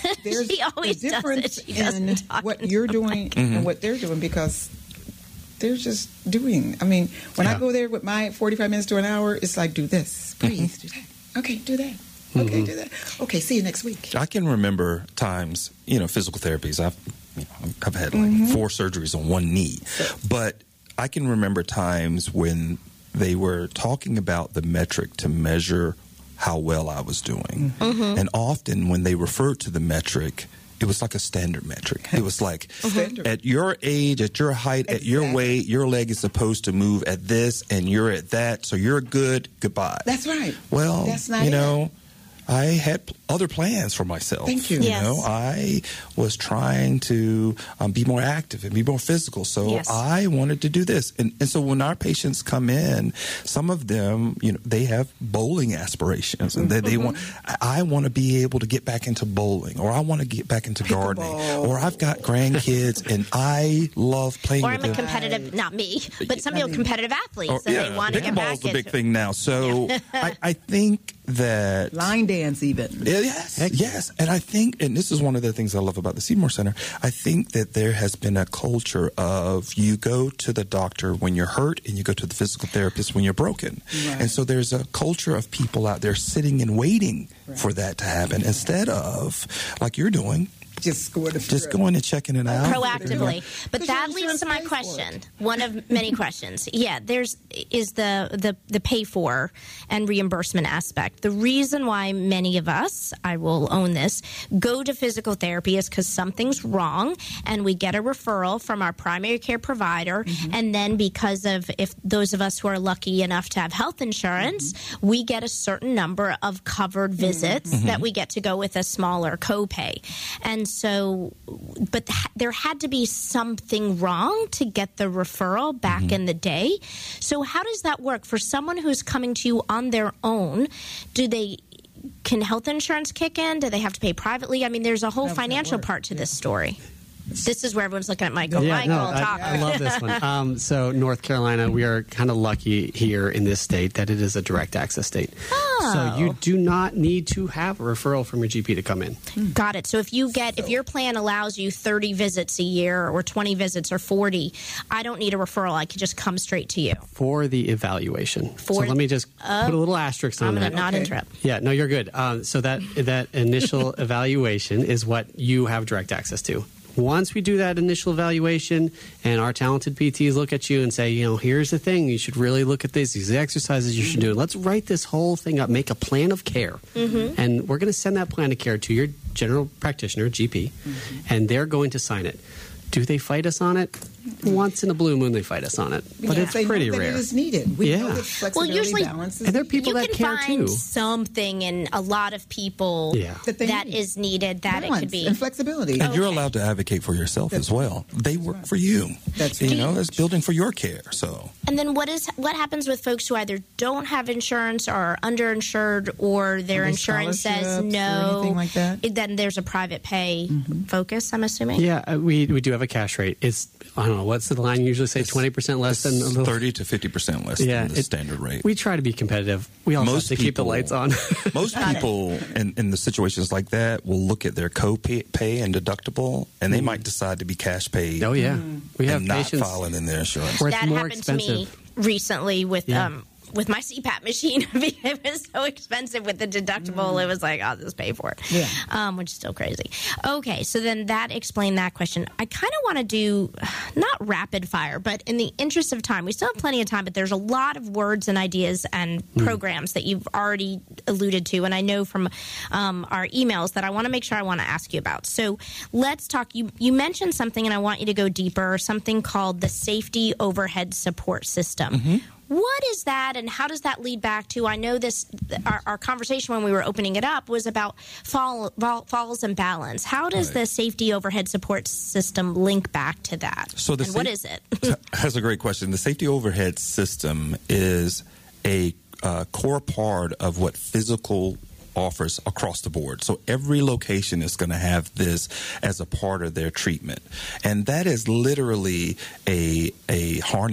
there's she always a difference does it. She doesn't in talk what in you're public. doing Mm-hmm. and what they're doing because they're just doing. I mean, when Yeah. I go there with my forty-five minutes to an hour, it's like, do this, breathe, do that. Okay, do that. Okay, do that. Okay, see you next week. I can remember times, you know, physical therapies. I've, you know, I've had like four surgeries on one knee, but I can remember times when they were talking about the metric to measure how well I was doing, and often when they referred to the metric, it was like a standard metric. It was like, Standard. at your age, at your height, at your Exactly. weight, your leg is supposed to move at this, and you're at that, so you're good. Goodbye. That's right. Well, That's not you it. know, I had pl- other plans for myself. Thank you. You Yes. know, I was trying to um, be more active and be more physical. So Yes. I wanted to do this. And, and so when our patients come in, some of them, you know, they have bowling aspirations and they, they want, I, I want to be able to get back into bowling, or I want to get back into gardening, Pickleball. or I've got grandkids and I love playing Or with I'm a them. competitive, not me, but some people are competitive athletes, Or- and they want to get back pickleball's the into big thing now. So I, I think that Line dance, even. Yes, yes. And I think, and this is one of the things I love about the Seymour Center, I think that there has been a culture of you go to the doctor when you're hurt and you go to the physical therapist when you're broken. Right. And so there's a culture of people out there sitting and waiting for that to happen instead of, like you're doing, Just go to just going and checking it out. proactively. But Because that your leads to my insurance pays for question. it. One of many questions. Yeah, there's is the, the the pay for and reimbursement aspect. The reason why many of us, I will own this, go to physical therapy is because something's wrong, and we get a referral from our primary care provider, Mm-hmm. and then because of if those of us who are lucky enough to have health insurance, Mm-hmm. we get a certain number of covered visits that we get to go with a smaller copay. And so, but th- there had to be something wrong to get the referral back in the day. So how does that work for someone who's coming to you on their own? Do they, can health insurance kick in? Do they have to pay privately? I mean, there's a whole How does that financial work? part to this story. This is where everyone's looking at Michael. Yeah, Michael, no, talk. I, I love this one. Um, so, North Carolina, we are kind of lucky here in this state that it is a direct access state. Oh. So, you do not need to have a referral from your G P to come in. Got it. So if you get, if your plan allows you thirty visits a year or twenty visits or forty, I don't need a referral. I can just come straight to you. For the evaluation. For- so, let me just put a little asterisk on I'm going that. to not Okay. interrupt. Yeah, no, you're good. Um, so that that initial evaluation is what you have direct access to. Once we do that initial evaluation and our talented P Ts look at you and say, you know, here's the thing, you should really look at this, these are the exercises you should do. Let's write this whole thing up, make a plan of care. Mm-hmm. And we're going to send that plan of care to your general practitioner, G P, and they're going to sign it. Do they fight us on it? Once in a blue moon, they fight us on it. But Because it's they know pretty that rare. It is needed. We Yeah. know that Well, flexibility usually- balance is And there are needed. people you that can care find too. something in a lot of people Yeah. That they that need. is needed that it Balance could be. and flexibility. And you're Okay. allowed to advocate for yourself as well. They work for you. That's You right. know, it's building for your care. So And then what is what happens with folks who either don't have insurance or are underinsured or their Are there insurance says scholarships or no? anything like that? it- Then there's a private pay focus, I'm assuming. Yeah, uh, we we do have a cash rate. It's I don't know what's the line usually say twenty percent less than a little. thirty to fifty percent less Yeah, than the it- standard rate. We try to be competitive. We also Most have to keep the people- lights on. Most people in, in the situations like that will look at their co-pay pay and deductible, and they might decide to be cash paid oh yeah, we have and not patients file it in their insurance. where it's That more happened to me expensive. recently with Yeah. um with my C PAP machine. It was so expensive with the deductible. It was like, I'll just pay for it. Yeah. Um, which is still crazy. Okay, so then that explained that question. I kind of want to do, not rapid fire, but in the interest of time, we still have plenty of time, but there's a lot of words and ideas and programs that you've already alluded to. And I know from um, our emails that I want to make sure I want to ask you about. So let's talk. You, you mentioned something, and I want you to go deeper, something called the Safety Overhead Support System. What is that, and how does that lead back to? I know this. Our, our conversation when we were opening it up was about fall, fall, falls and balance. How does Right. the safety overhead support system link back to that? So the and what sa- is it? That's a great question. The safety overhead system is a uh, core part of what physical offers across the board. So every location is going to have this as a part of their treatment. And that is literally a a harness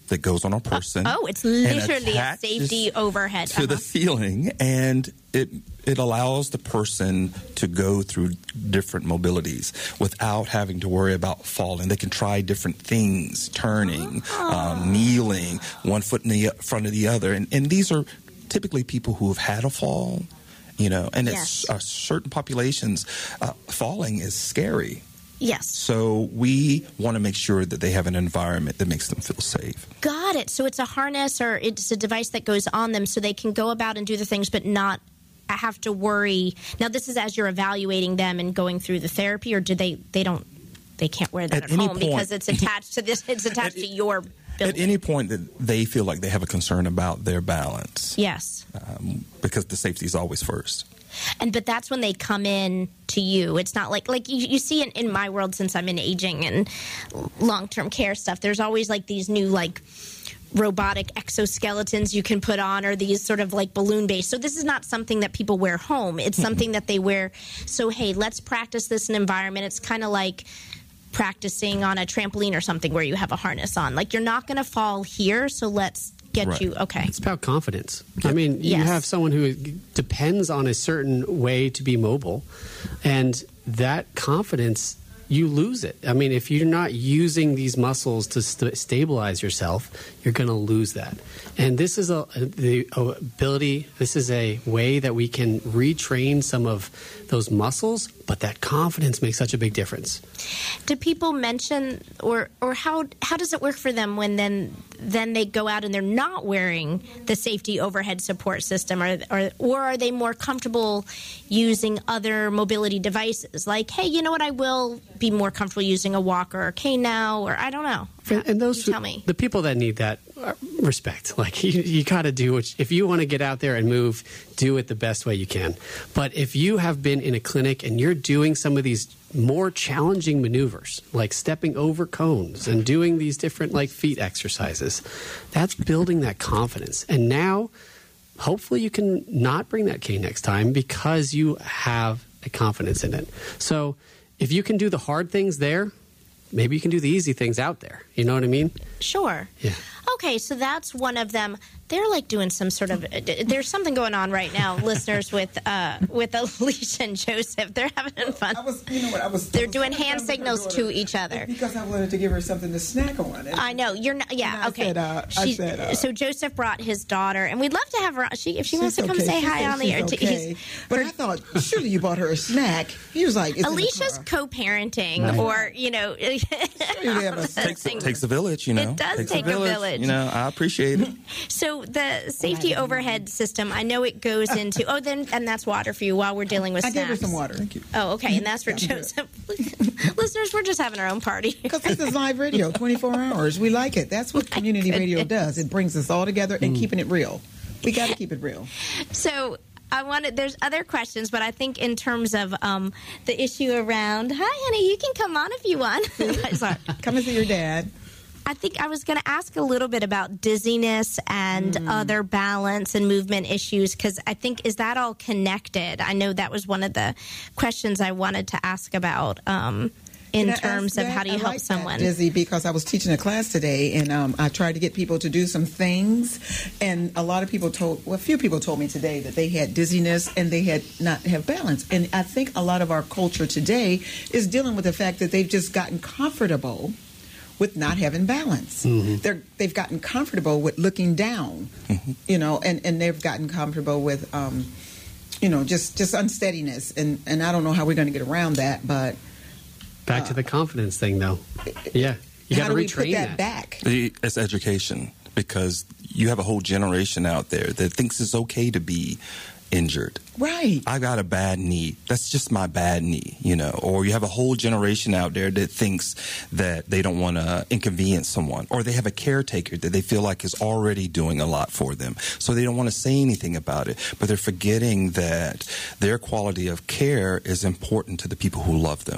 that goes on a person. Oh, it's and literally a attaches safety overhead. to the Uh-huh. ceiling, and it it allows the person to go through different mobilities without having to worry about falling. They can try different things, turning, um, kneeling, one foot in the front of the other, and and these are typically people who have had a fall, you know, and Yes. it's uh, certain populations, uh, falling is scary. Yes. So we want to make sure that they have an environment that makes them feel safe. Got it. So it's a harness or it's a device that goes on them so they can go about and do the things but not have to worry. Now, this is as you're evaluating them and going through the therapy, or do they, they don't, they can't wear that At at, any home point- because it's attached to this, it's attached to your building. At any point that they feel like they have a concern about their balance, Yes. um, because the safety is always first. And but that's when they come in to you. It's not like like you, you see in, in my world, since I'm in aging and long term care stuff, there's always like these new like robotic exoskeletons you can put on, or these sort of like balloon based. So this is not something that people wear home. It's something that they wear. So hey, let's practice this in environment. It's kind of like practicing on a trampoline or something where you have a harness on. Like you're not going to fall here, so let's get Right. you okay. It's about confidence. I mean, you Yes. have someone who depends on a certain way to be mobile, and that confidence, you lose it. I mean, if you're not using these muscles to st- stabilize yourself, you're going to lose that. And this is a the ability. This is a way that we can retrain some of those muscles, but that confidence makes such a big difference. Do people mention, or or how how does it work for them when then then they go out and they're not wearing the safety overhead support system, or or or are they more comfortable using other mobility devices? Like, hey, you know what? I will be more comfortable using a walker or cane now, or I don't know. And, and those You who- tell me. the people that need that uh, respect. Like you, you got to do what if you want to get out there and move, do it the best way you can. But if you have been in a clinic and you're doing some of these more challenging maneuvers, like stepping over cones and doing these different like feet exercises, that's building that confidence. And now, hopefully, you can not bring that cane next time because you have a confidence in it. So if you can do the hard things there, maybe you can do the easy things out there. You know what I mean? Sure. Yeah. Okay, so that's one of them. They're like doing some sort of. There's something going on right now, listeners, with uh, with Alicia and Joseph. They're having fun. I was, you know what, I was. They're I was doing trying hand to tell signals her to daughter, each other. it's because I wanted to give her something to snack on. And I know you're not. Yeah. And I okay. said, uh, I She- said, uh, so Joseph brought his daughter, and we'd love to have her. She if she wants to she's come okay. say She hi said on the she's air. okay. He's- But I thought surely you bought her a snack. He was like, it's Alicia's in the car. co-parenting, Right. or you know, You have a Takes, takes a village, you know. It does takes take a village. You know, I appreciate it. So the safety overhead system, I know it goes into. Oh, then and that's water for you while we're dealing with I gave snacks. her some water. Thank you. Oh, okay, and that's for Yeah, I'm good. Joseph. Listeners, we're just having our own party. Because this is live radio, twenty-four hours. We like it. That's what community radio goodness. does. It brings us all together and keeping it real. We got to keep it real. So I wanted. There's other questions, but I think in terms of um, the issue around. Hi, honey. You can come on if you want. Sorry. Come and see your dad. I think I was going to ask a little bit about dizziness and Mm. other balance and movement issues, because I think, is that all connected? I know that was one of the questions I wanted to ask about um, in Can I terms ask of how that? do you I help like that, someone. Dizzy, because I was teaching a class today, and um, I tried to get people to do some things, and a lot of people told, well, a few people told me today that they had dizziness and they had not have balance. And I think a lot of our culture today is dealing with the fact that they've just gotten comfortable with not having balance. Mm-hmm. They're, they've gotten comfortable with looking down, you know, and, and they've gotten comfortable with, um, you know, just, just unsteadiness. And, and I don't know how we're going to get around that, but Back to the confidence thing, though. Yeah. You got how to do we retrain put that, that. back? It's education, because you have a whole generation out there that thinks it's okay to be injured. Right. I got a bad knee. That's just my bad knee, you know. Or you have a whole generation out there that thinks that they don't want to inconvenience someone, or they have a caretaker that they feel like is already doing a lot for them, so they don't want to say anything about it. But they're forgetting that their quality of care is important to the people who love them.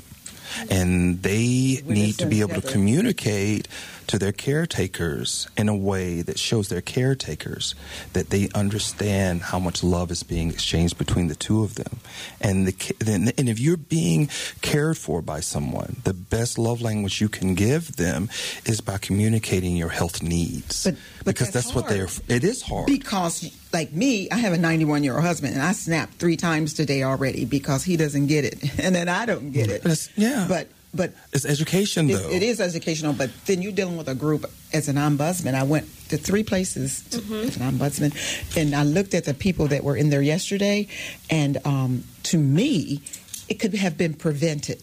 and they When need it's to be able to together. communicate to their caretakers in a way that shows their caretakers that they understand how much love is being exchanged between the two of them. And the ca- then, and if you're being cared for by someone, the best love language you can give them is by communicating your health needs. But- but because that's that's what they're. hard. It is hard. Because, like me, I have a ninety-one-year-old husband, and I snapped three times today already because he doesn't get it, and then I don't get it. But it's- yeah. But but It's education, it, though. it is educational. But then you're dealing with a group as an ombudsman. I went to three places to, as an ombudsman, and I looked at the people that were in there yesterday, and um, to me, it could have been prevented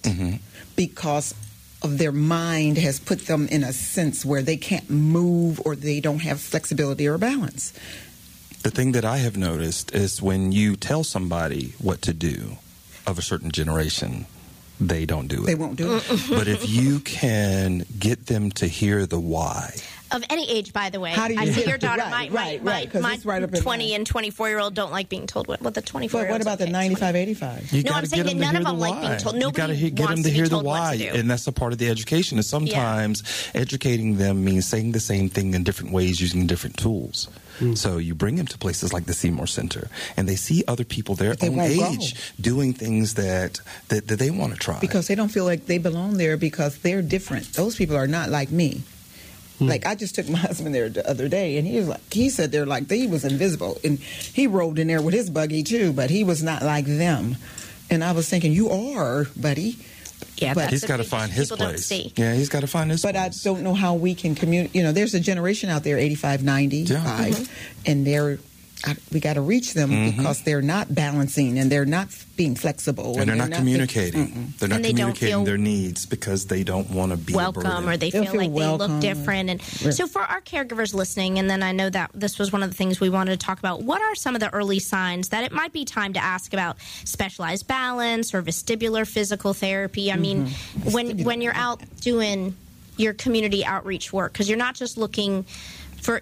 because of their mind has put them in a sense where they can't move or they don't have flexibility or balance. The thing that I have noticed is when you tell somebody what to do of a certain generation, they don't do it. They won't do it. But if you can get them to hear the why, Of any age, by the way. How do you I see get- your daughter, right, my, right, my, right, 'cause my, it's right up in twenty line. and twenty-four year old don't like being told what, what the twenty-four But year old. what about the ninety-five, eighty-five? you No, gotta I'm saying get that them to none hear of the them like why. being told. You Nobody gotta he- get wants them to to be hear the told what why, to do. and that's a part of the education. And sometimes educating them means saying the same thing in different ways using different tools. So you bring them to places like the Seymour Center, and they see other people their They own won't go. age doing things that, that, that they want to try. Because they don't feel like they belong there because they're different. Those people are not like me. Like, I just took my husband there the other day, and he was like, he said they're like, he was invisible. And he rode in there with his buggy, too, but he was not like them. And I was thinking, you are, buddy. Yeah, But that's he's the got to thing find his people don't place. see. Yeah, he's got to find his But I place. don't know how we can communicate. You know, there's a generation out there, eighty-five, ninety-five, and they're, I, we got to reach them Mhm. because they're not balancing and they're not being flexible. And they're not communicating. Mm-mm. They're not And they don't communicating feel their needs because they don't want to be a welcome burden. or they They'll feel, feel like welcome. they look different. And Right. so for our caregivers listening, and then I know that this was one of the things we wanted to talk about, what are some of the early signs that it might be time to ask about specialized balance or vestibular physical therapy? I mean, when when you're out doing your community outreach work, because you're not just looking for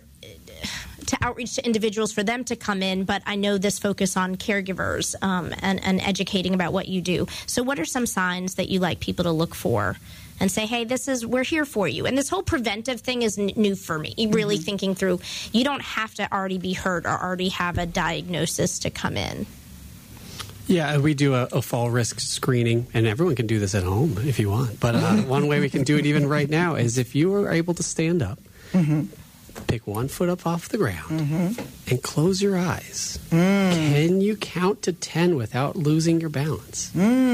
to outreach to individuals for them to come in, but I know this focus on caregivers um, and, and educating about what you do. So what are some signs that you like people to look for and say, hey, this is, we're here for you? And this whole preventive thing is n- new for me, really thinking through, you don't have to already be hurt or already have a diagnosis to come in. Yeah, we do a, a fall risk screening, and everyone can do this at home if you want. But uh, one way we can do it even right now is if you are able to stand up, pick one foot up off the ground, and close your eyes. Can you count to ten without losing your balance?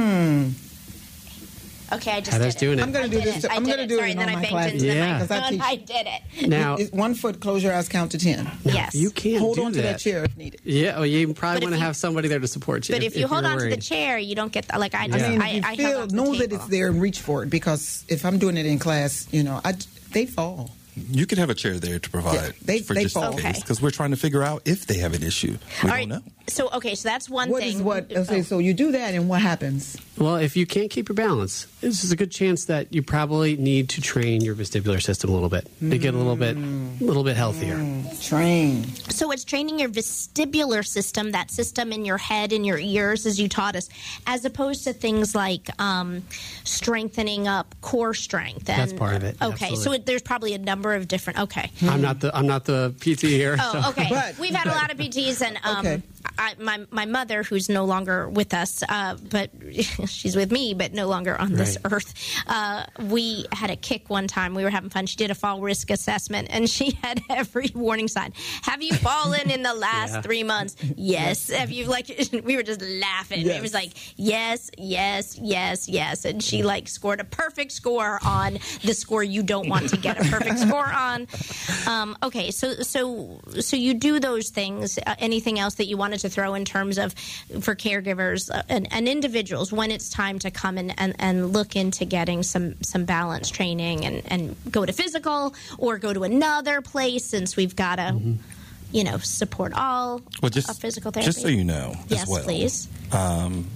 Okay, I just Heather's did it. doing it. I'm going I to do did this. it. I I'm did going to it. do Sorry, it in then all I my banked classes. into the Yeah. Because I microphone. teach- I did it. Now, It's one foot, close your eyes, count to ten. now, Yes. you can't Hold do on to that chair if needed. Yeah, well, you probably But if want to you- have somebody there to support you. But if, you hold you're on to the worried. chair, you don't get, the, like I I just, mean, I, if you I held feel, on to know the that table. it's there and reach for it because if I'm doing it in class, you know, I, they fall. You could have a chair there to provide Yeah, they- for they just fall. in case, Okay. because we're trying to figure out if they have an issue. We All don't right. know. So, okay, so that's one What thing. is what? Okay, so you do that, and what happens? Well, if you can't keep your balance, this is a good chance that you probably need to train your vestibular system a little bit to get a little bit, a little bit healthier. Train. So it's training your vestibular system, that system in your head and your ears, as you taught us, as opposed to things like um, strengthening up core strength. And, That's part of it, Okay, absolutely. so it, there's probably a number of different. Okay. I'm not the I'm not the P T here. Oh, so- okay. But- We've had a but- lot of P Ts, and um, Okay. I, my my mother, who's no longer with us, uh, but she's with me, but no longer on this Right. earth. Uh, we had a kick one time. We were having fun. She did a fall risk assessment, and she had every warning sign. Have you fallen in the last Yeah. three months? Yes. Have you like? We were just laughing. Yes. It was like yes, yes, yes, yes, and she like scored a perfect score on the score you don't want to get a perfect score on. Um, okay, so so so you do those things. Uh, anything else that you wanted to throw in terms of for caregivers uh, and, and individuals when it's time to come in and, and look into getting some some balance training and, and go to physical or go to another place since we've got to you know support all Well, just of physical therapy. just so you know, Yes, as well. please. Um,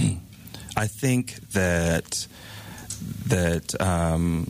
I think that that um,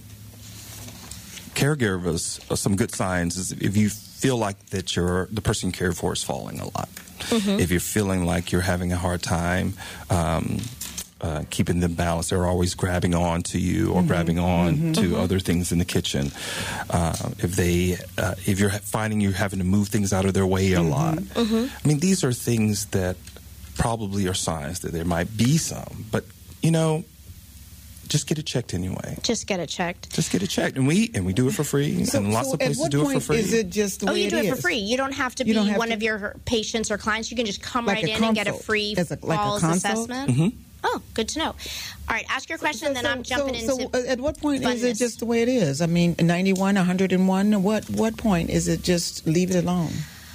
caregivers, uh, some good signs is if you feel like that you're the person you care for is falling a lot. Mm-hmm. If you're feeling like you're having a hard time um, uh, keeping them balanced. They're always grabbing on to you or mm-hmm. grabbing on mm-hmm. to mm-hmm. other things in the kitchen. Uh, if they, uh, if you're finding you're having to move things out of their way a mm-hmm. lot. Mm-hmm. I mean, these are things that probably are signs that there might be some, but you know, just get it checked anyway. Just get it checked. Just get it checked, and we and we do it for free. So, and lots so of places at what do point it for free. Is it just the oh, way you do it, it for is? free. You don't have to You be don't have one to- of your patients or clients. You can just come Like right a in and get a consult. free As a- like a falls consult? assessment. Mm-hmm. Oh, good to know. All right, ask your question, and then I'm jumping so, into. So at what point is it funness. just the way it is? I mean, ninety-one, one hundred one. What what point is it just leave it alone?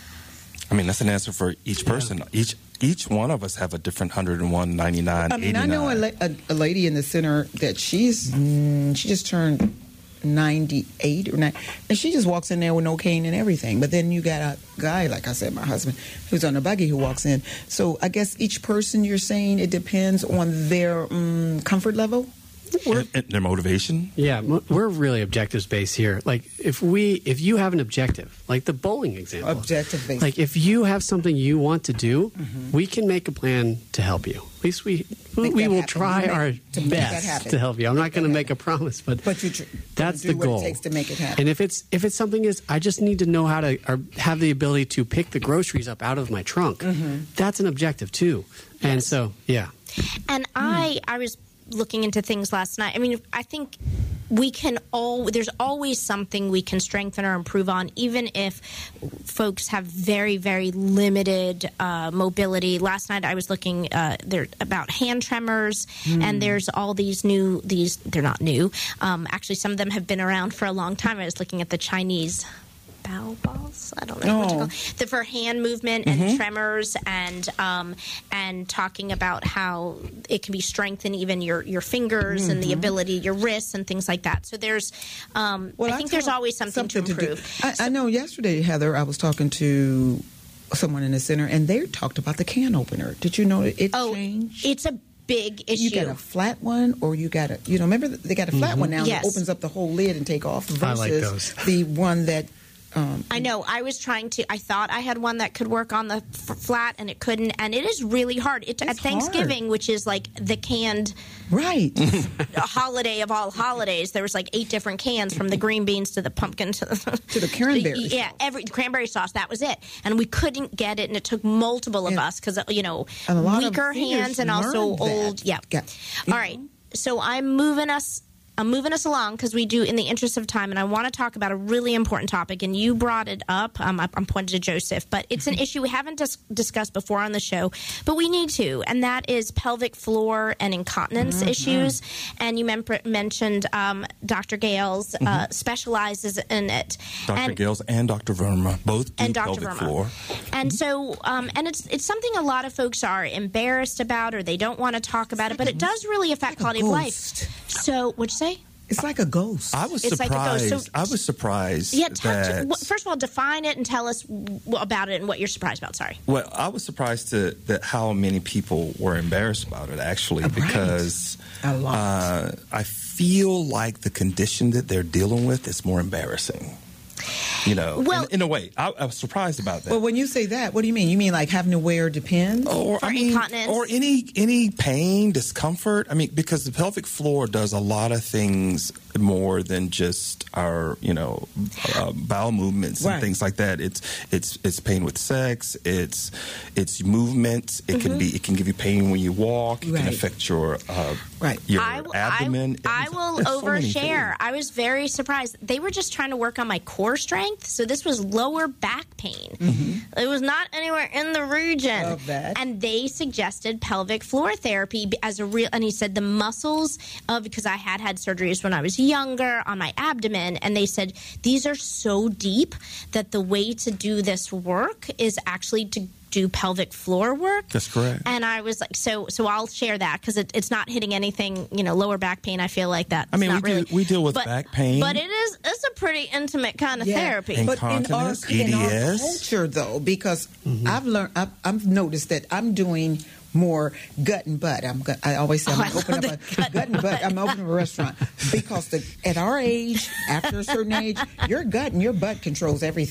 I mean, that's an answer for each person. Each each one of us have a different one hundred one, ninety-nine, I mean, eighty-nine. I know a, la- a, a lady in the center that she's mm, she just turned ninety-eight or nine, and she just walks in there with no cane and everything. But then you got a guy, like I said, my husband, who's on a buggy who walks in. So I guess each person, you're saying it depends on their um, comfort level. And, and their motivation. Yeah, m- we're really objectives based here. Like if we, if you have an objective, like the bowling example, Objective based. like if you have something you want to do, Mm-hmm. we can make a plan to help you. At least we we, Make we that will happen. try You make- our to make that best happen. to help you. I'm not Make going to that make a promise, but But you tr- that's do the what goal. it takes to make it happen. And if it's if it's something is, I just need to know how to or have the ability to pick the groceries up out of my trunk. Mm-hmm. That's an objective too. And so, yeah. And I, I was looking into things last night. I mean, I think we can all, there's always something we can strengthen or improve on, even if folks have very, very limited uh, mobility. Last night I was looking uh, there about hand tremors, Mm. and there's all these new, these, they're not new. Um, actually, some of them have been around for a long time. I was looking at the Chinese bow balls. I don't know what to Oh. call the for hand movement and Mm-hmm. tremors, and um, and talking about how it can be strengthened, even your your fingers and the ability, your wrists and things like that. So there's, um, Well, I think there's taught always something, to do. improve. I, I know yesterday, Heather, I was talking to someone in the center, and they talked about the can opener. Did you know it Oh, changed? it's a big issue. You got a flat one, or you got a, you know, remember they got a flat one now Yes. that opens up the whole lid and take off versus I like those. the one that. Um, I know. I was trying to. I thought I had one that could work on the f- flat, and it couldn't. And it is really hard. It, at It's Thanksgiving, which is like the canned right. holiday of all holidays, there was like eight different cans, from the green beans to the pumpkin to the, To the cranberry Yeah, sauce. every cranberry sauce. That was it, and we couldn't get it, and it took multiple of And- us because you know and a lot of weaker seniors hands and also learned that. old. Yeah. Yeah. All right. So I'm moving us. I'm moving us along because we do, in the interest of time, and I want to talk about a really important topic. And you brought it up. Um, I- I'm pointing to Joseph, but it's an issue we haven't dis- discussed before on the show, but we need to, and that is pelvic floor and incontinence Mm-hmm. issues. And you mem- mentioned um, Doctor Gales uh, Mm-hmm. specializes in it. Doctor And- Gales and Doctor Verma both do and Doctor pelvic Verma. floor. And so, um, and it's it's something a lot of folks are embarrassed about, or they don't want to talk about it, but it does really affect like a quality of life. ghost. So, what'd you say? It's like a ghost. I was It's like a ghost. surprised. So- I was surprised Yeah, t- that. t- first of all, define it and tell us w- about it and what you're surprised about. Sorry. Well, I was surprised to, that how many people were embarrassed about it, actually, Right. because A lot. Uh, I feel like the condition that they're dealing with is more embarrassing. You know, Well- in, in a way, I, I was surprised about that. well, when you say that, what do you mean? You mean like having to wear Depends? or For I mean, incontinence. or any any pain, discomfort. I mean, because the pelvic floor does a lot of things more than just our, you know, uh, bowel movements and Right. things like that. It's it's it's pain with sex. It's it's movements. It can be it can give you pain when you walk. It can Right. affect your uh, Right. your I, w- abdomen. I, I There's will so many overshare. things. I was very surprised. They were just trying to work on my core strength. So this was lower back pain. It was not anywhere in the region. Love that. And they suggested pelvic floor therapy as a real. And he said the muscles of, because I had had surgeries when I was younger on my abdomen, and they said these are so deep that the way to do this work is actually to do pelvic floor work. That's correct. And I was like, so so I'll share that because it, it's not hitting anything, you know, lower back pain. I feel like that. I mean, not we do- really, we deal with but- back pain. but it is it's a pretty intimate kind of Yeah. therapy. And- But in our, Incontinence, in our E D S. culture, though, because I've learned, I've, I've noticed that I'm doing more gut and butt. I'm, go- I always say I'm Oh, I gonna open love up the a gut and butt. I'm opening a restaurant because the, at our age, after a certain age, your gut and your butt controls everything.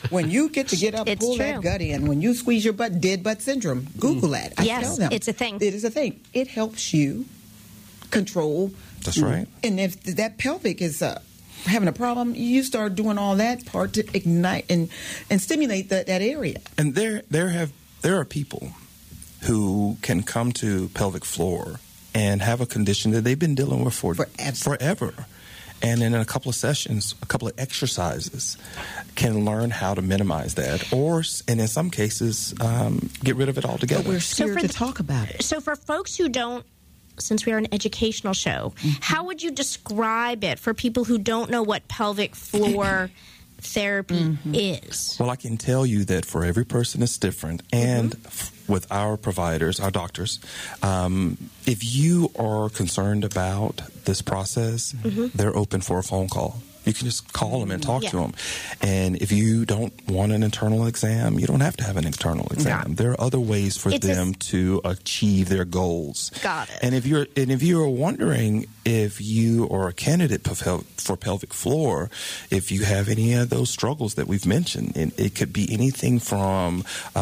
when you get to get up, It's pull true. that gut in, when you squeeze your butt, dead butt syndrome, Google that. I Yes, tell them. it's a thing. It is a thing. It helps you control. That's right. And if that pelvic is uh, having a problem, you start doing all that part to ignite and, and stimulate that, that area. And there, there have there are people who can come to pelvic floor and have a condition that they've been dealing with for Forever. forever. And in a couple of sessions, a couple of exercises, can learn how to minimize that, or and in some cases, um, get rid of it altogether. But we're So scared for to the- talk about it. So for folks who don't, since we are an educational show, how would you describe it for people who don't know what pelvic floor therapy is? Well, I can tell you that for every person it's different, and f- with our providers, our doctors, um, if you are concerned about this process, they're open for a phone call. You can just call them and talk Yeah. to them. And if you don't want an internal exam, you don't have to have an internal exam. There are other ways for It's a- them to achieve their goals. Got it. And if you're and if you are wondering if you are a candidate for, pel- for pelvic floor, if you have any of those struggles that we've mentioned, and it could be anything from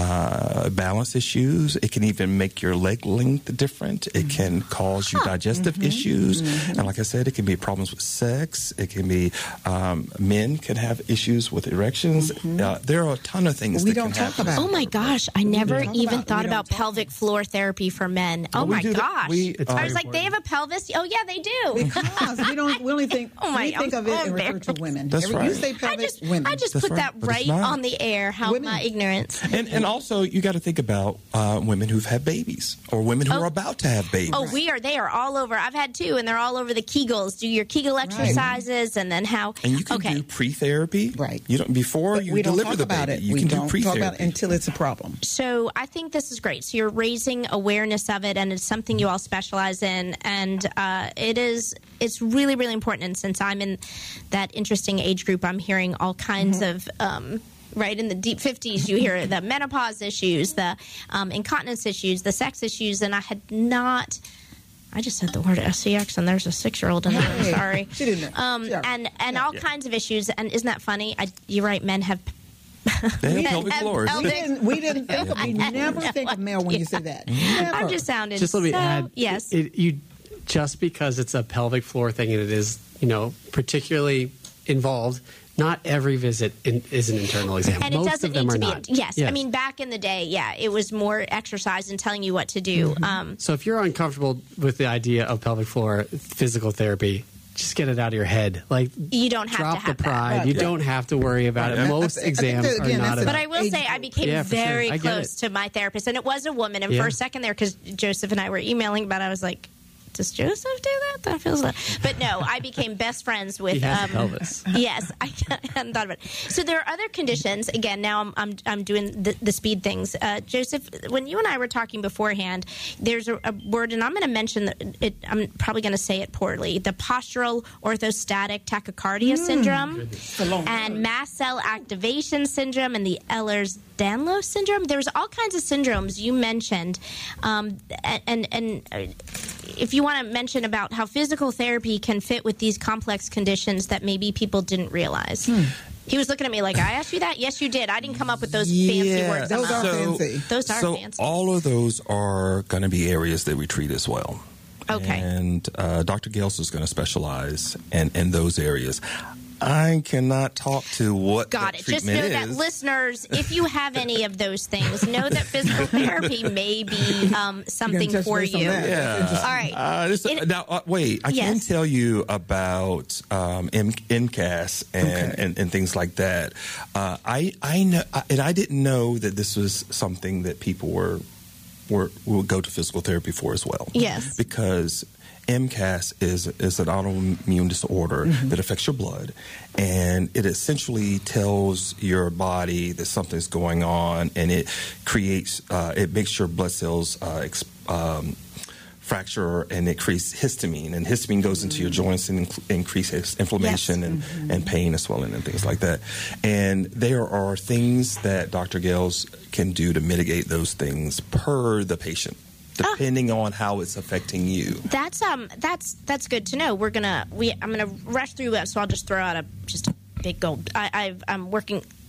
uh, balance issues. It can even make your leg length different. It can cause you digestive issues, and like I said, it can be problems with sex. It can be um, men can have issues with erections. Uh, there are a ton of things We that don't can talk happen. about Oh my gosh, I never talk even about- thought we don't about talk pelvic floor therapy for men. Oh, we my do that- gosh. we- It's I very was like, they have a pelvis? Oh yeah, they do. Because we don't we only think Oh my- we think I'm of it so and refer to embarrassed. women. That's Every- right. You say I pelvic, just women. I just That's put right, that but it's right not. on the air. How Women. my ignorance. And, and also, you got to think about uh, women who've had babies or women who Oh. are about to have babies. Oh, we are. They are all over. I've had two, and they're all over the Kegels. Do your Kegel exercises, and then how? And you can okay. do pre-therapy. Right. You don't before But you we don't deliver talk the about baby. it. You we can don't do pre-therapy. talk about it until it's a problem. So I think this is great. So you're raising awareness of it, and it's something you all specialize in, and uh, it is. It's really, really important. And since I'm in that interesting age group, I'm hearing all kinds of. Um, Right in the deep fifties, you hear the menopause issues, the um, incontinence issues, the sex issues, and I had not. I just said the word S C X, and there's a six-year-old in there. I'm Hey, sorry. she didn't know. Um, Yeah. and and all kinds of issues. And isn't that funny? I, you're right. Men have. They have men pelvic have floors. We pelvic- didn't, we didn't think of, we never think of male when you say that. Never. I'm just sounding. Just let me so, add. Yes. It, you just because it's a pelvic floor thing and it is, you know, particularly involved. Not every visit in, is an internal exam. And Most it doesn't of them need are to be. not. Yes. I mean, back in the day, yeah, it was more exercise and telling you what to do. Mm-hmm. Um, So if you're uncomfortable with the idea of pelvic floor physical therapy, just get it out of your head. Like, you don't have drop to have the pride. Right. You Yeah. don't have to worry about it. Right. Most I think exams that, again, are not. that's A, that. But I will Age say, I group. became Yeah, for sure. very I get close it. to my therapist, and it was a woman. And Yeah. for a second there, because Joseph and I were emailing about it, I was like, does Joseph do that? That feels like. But no, I became best friends with. He has a um, pelvis. Yes, I hadn't thought about it. So there are other conditions. Again, now I'm I'm, I'm doing the, the speed things. Uh, Joseph, when you and I were talking beforehand, there's a, a word, and I'm going to mention the, it. I'm probably going to say it poorly. The postural orthostatic tachycardia syndrome, and mast cell activation syndrome, and the Ehlers-Danlos syndrome. There's all kinds of syndromes you mentioned, um, and and. and uh, if you want to mention about how physical therapy can fit with these complex conditions that maybe people didn't realize. Hmm. He was looking at me like, I asked you that? Yes, you did. I didn't come up with those Yeah. fancy words. Those I'm are out. fancy. Those are so fancy. all of those are going to be areas that we treat as well. Okay. And uh, Doctor Gales is going to specialize in, in those areas. I cannot talk to what Got that it. Just know treatment that, is. listeners, if you have any of those things, know that physical therapy may be um, something touch for base on you. that. Yeah. All right. Uh, this- It- now, uh, wait. I can Yes. tell you about um, M- M C A S and, Okay. and, and things like that. Uh, I I know, I- and I didn't know that this was something that people were were would go to physical therapy for as well. Yes. because M C A S is is an autoimmune disorder that affects your blood, and it essentially tells your body that something's going on, and it creates uh, it makes your blood cells uh, ex- um, fracture, and it creates histamine, and histamine goes into your joints and inc- increases inflammation Yes. and, and pain and swelling and things like that. And there are things that Doctor Gales can do to mitigate those things per the patient, depending on how it's affecting you. That's um that's that's good to know. We're gonna we I'm gonna rush through it, so I'll just throw out a just a big goal. I, I've, I'm working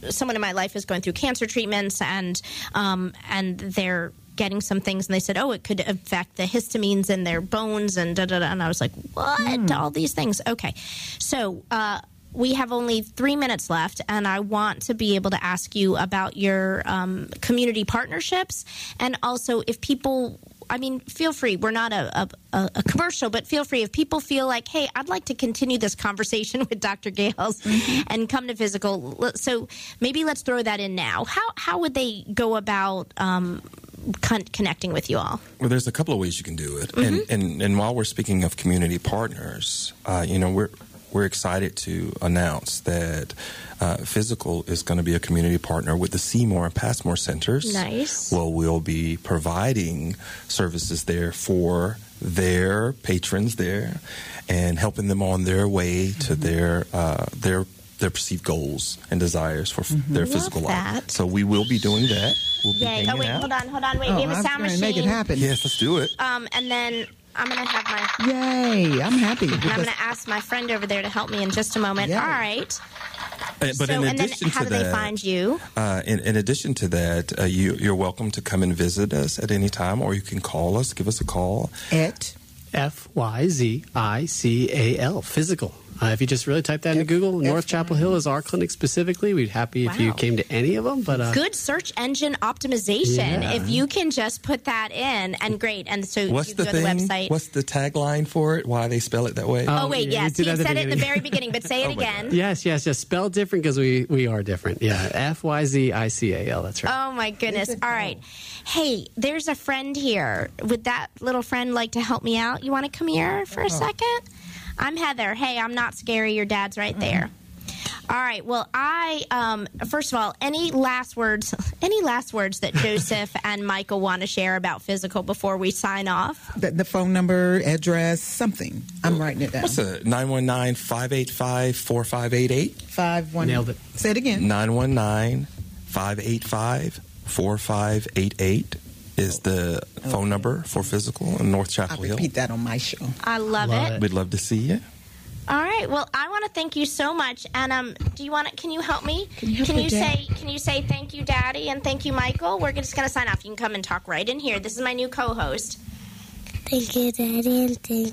someone in my life is going through cancer treatments, and um, and they're getting some things, and they said, oh, it could affect the histamines in their bones, and da da da. And I was like, what? Mm. All these things. Okay. So uh, we have only three minutes left, and I want to be able to ask you about your um, community partnerships, and also if people, I mean, feel free. We're not a, a, a commercial, but feel free. If people feel like, hey, I'd like to continue this conversation with Doctor Gales mm-hmm. and come to Physical. So maybe let's throw that in now. How, how would they go about um, con- connecting with you all? Well, there's a couple of ways you can do it. Mm-hmm. And, and, and while we're speaking of community partners, uh, you know, we're we're excited to announce that uh, Physical is going to be a community partner with the Seymour and Passmore Centers. Nice. Well, we'll be providing services there for their patrons there and helping them on their way to mm-hmm. their uh, their their perceived goals and desires for mm-hmm. their Love physical that. life. So we will be doing that. We'll be Yay. Oh, wait, out. hold on, hold on. Wait, Oh, we have a I'm sound gonna machine. make it happen. Yes, let's do it. Um, and then I'm going to have my... Yay! I'm happy. And I'm because- going to ask my friend over there to help me in just a moment. Yay. All right. Uh, but so, in and then addition how to do that, they find you? Uh, in, in addition to that, uh, you, you're welcome to come and visit us at any time, or you can call us, give us a call. At F Y Z I C A L, Physical. Uh, if you just really type that into F- Google, North F- Chapel Hill is our clinic specifically. We'd happy if you Wow. came to any of them. But uh, Good search engine optimization. Yeah. If you can just put that in, and great. And so What's you the go thing? to the website. What's the tagline for it? Why they spell it that way? oh, wait, yeah, we yes. did He that at the said it at the beginning. very beginning, but say it Oh, my again. Yes, yes, yes. Spelled different because we, we are different. Yeah, F Y Z I C A L. That's right. Oh, my goodness. Is it All right. Hey, there's a friend here. Would that little friend like to help me out? You want to come here for a second? I'm Heather. Hey, I'm not scary. Your dad's right there. All right. Well, I um, first of all, any last words? Any last words that Joseph and Michael want to share about Physical before we sign off? the, the phone number, address, something. I'm writing it down. What's it? nine one nine, five eight five, four five eight eight? Five one. Nailed it. Say it again. nine one nine, five eight five, four five eight eight is the phone number for Physical in North I'll Chapel Hill. repeat that on my show. I love, Love it. it. We'd love to see you. All right. Well, I want to thank you so much. And um, do you want to? Can you help me? Can you help me, say? Dad? Can you say thank you, Daddy, and thank you, Michael? We're just going to sign off. You can come and talk right in here. This is my new co-host. Thank you, Daddy, and thank,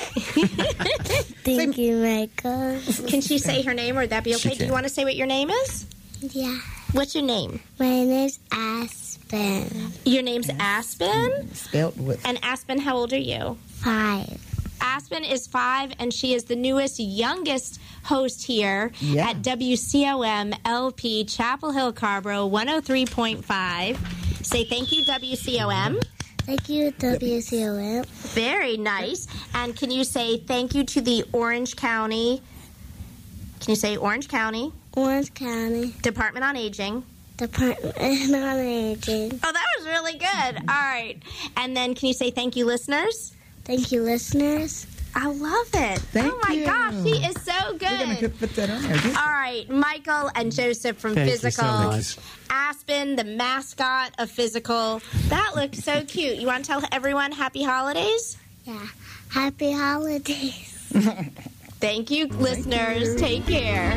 thank you, Michael. Can she say her name, or would that be She okay? Do you can. want to say what your name is? Yeah. What's your name? My name is Aspen. Your name's Aspen. Spelled with. And Aspen, how old are you? Five. Aspen is five, and she is the newest, youngest host here Yeah. at W C O M L P Chapel Hill Carborough one oh three point five. Say thank you, W C O M. Thank you, W C O M. Very nice. And can you say thank you to the Orange County? Can you say Orange County Orange County Department on Aging? Department on Aging. Oh, that was really good. All right. And then can you say thank you, listeners? Thank you, listeners. I love it. Thank oh my you. gosh, she is so good. We're gonna put that on there. All right, Michael and Joseph from Thank you Physical. so much. Aspen, the mascot of Physical. That looks so cute. You want to tell everyone happy holidays? Yeah. Happy holidays. Thank you, listeners. Take care.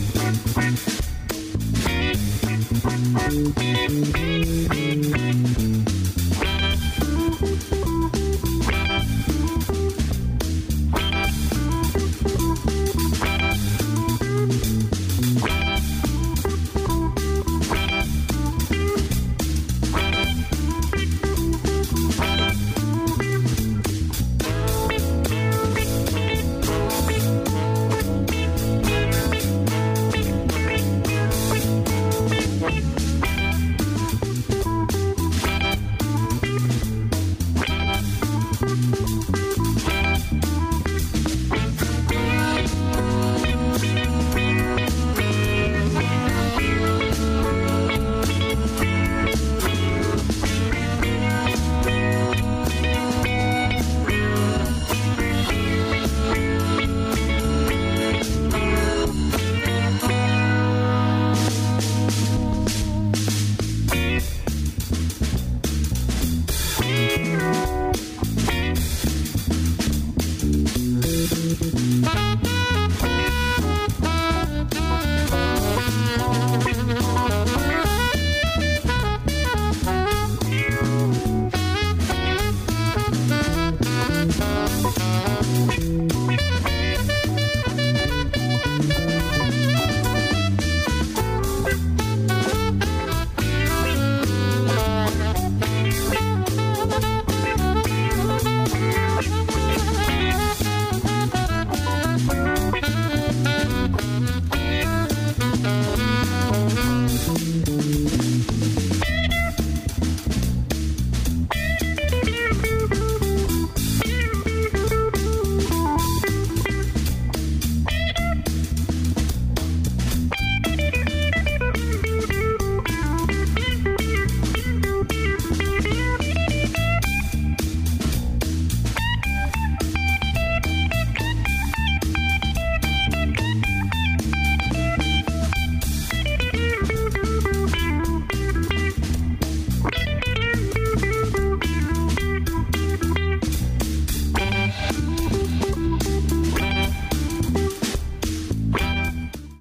Thank you.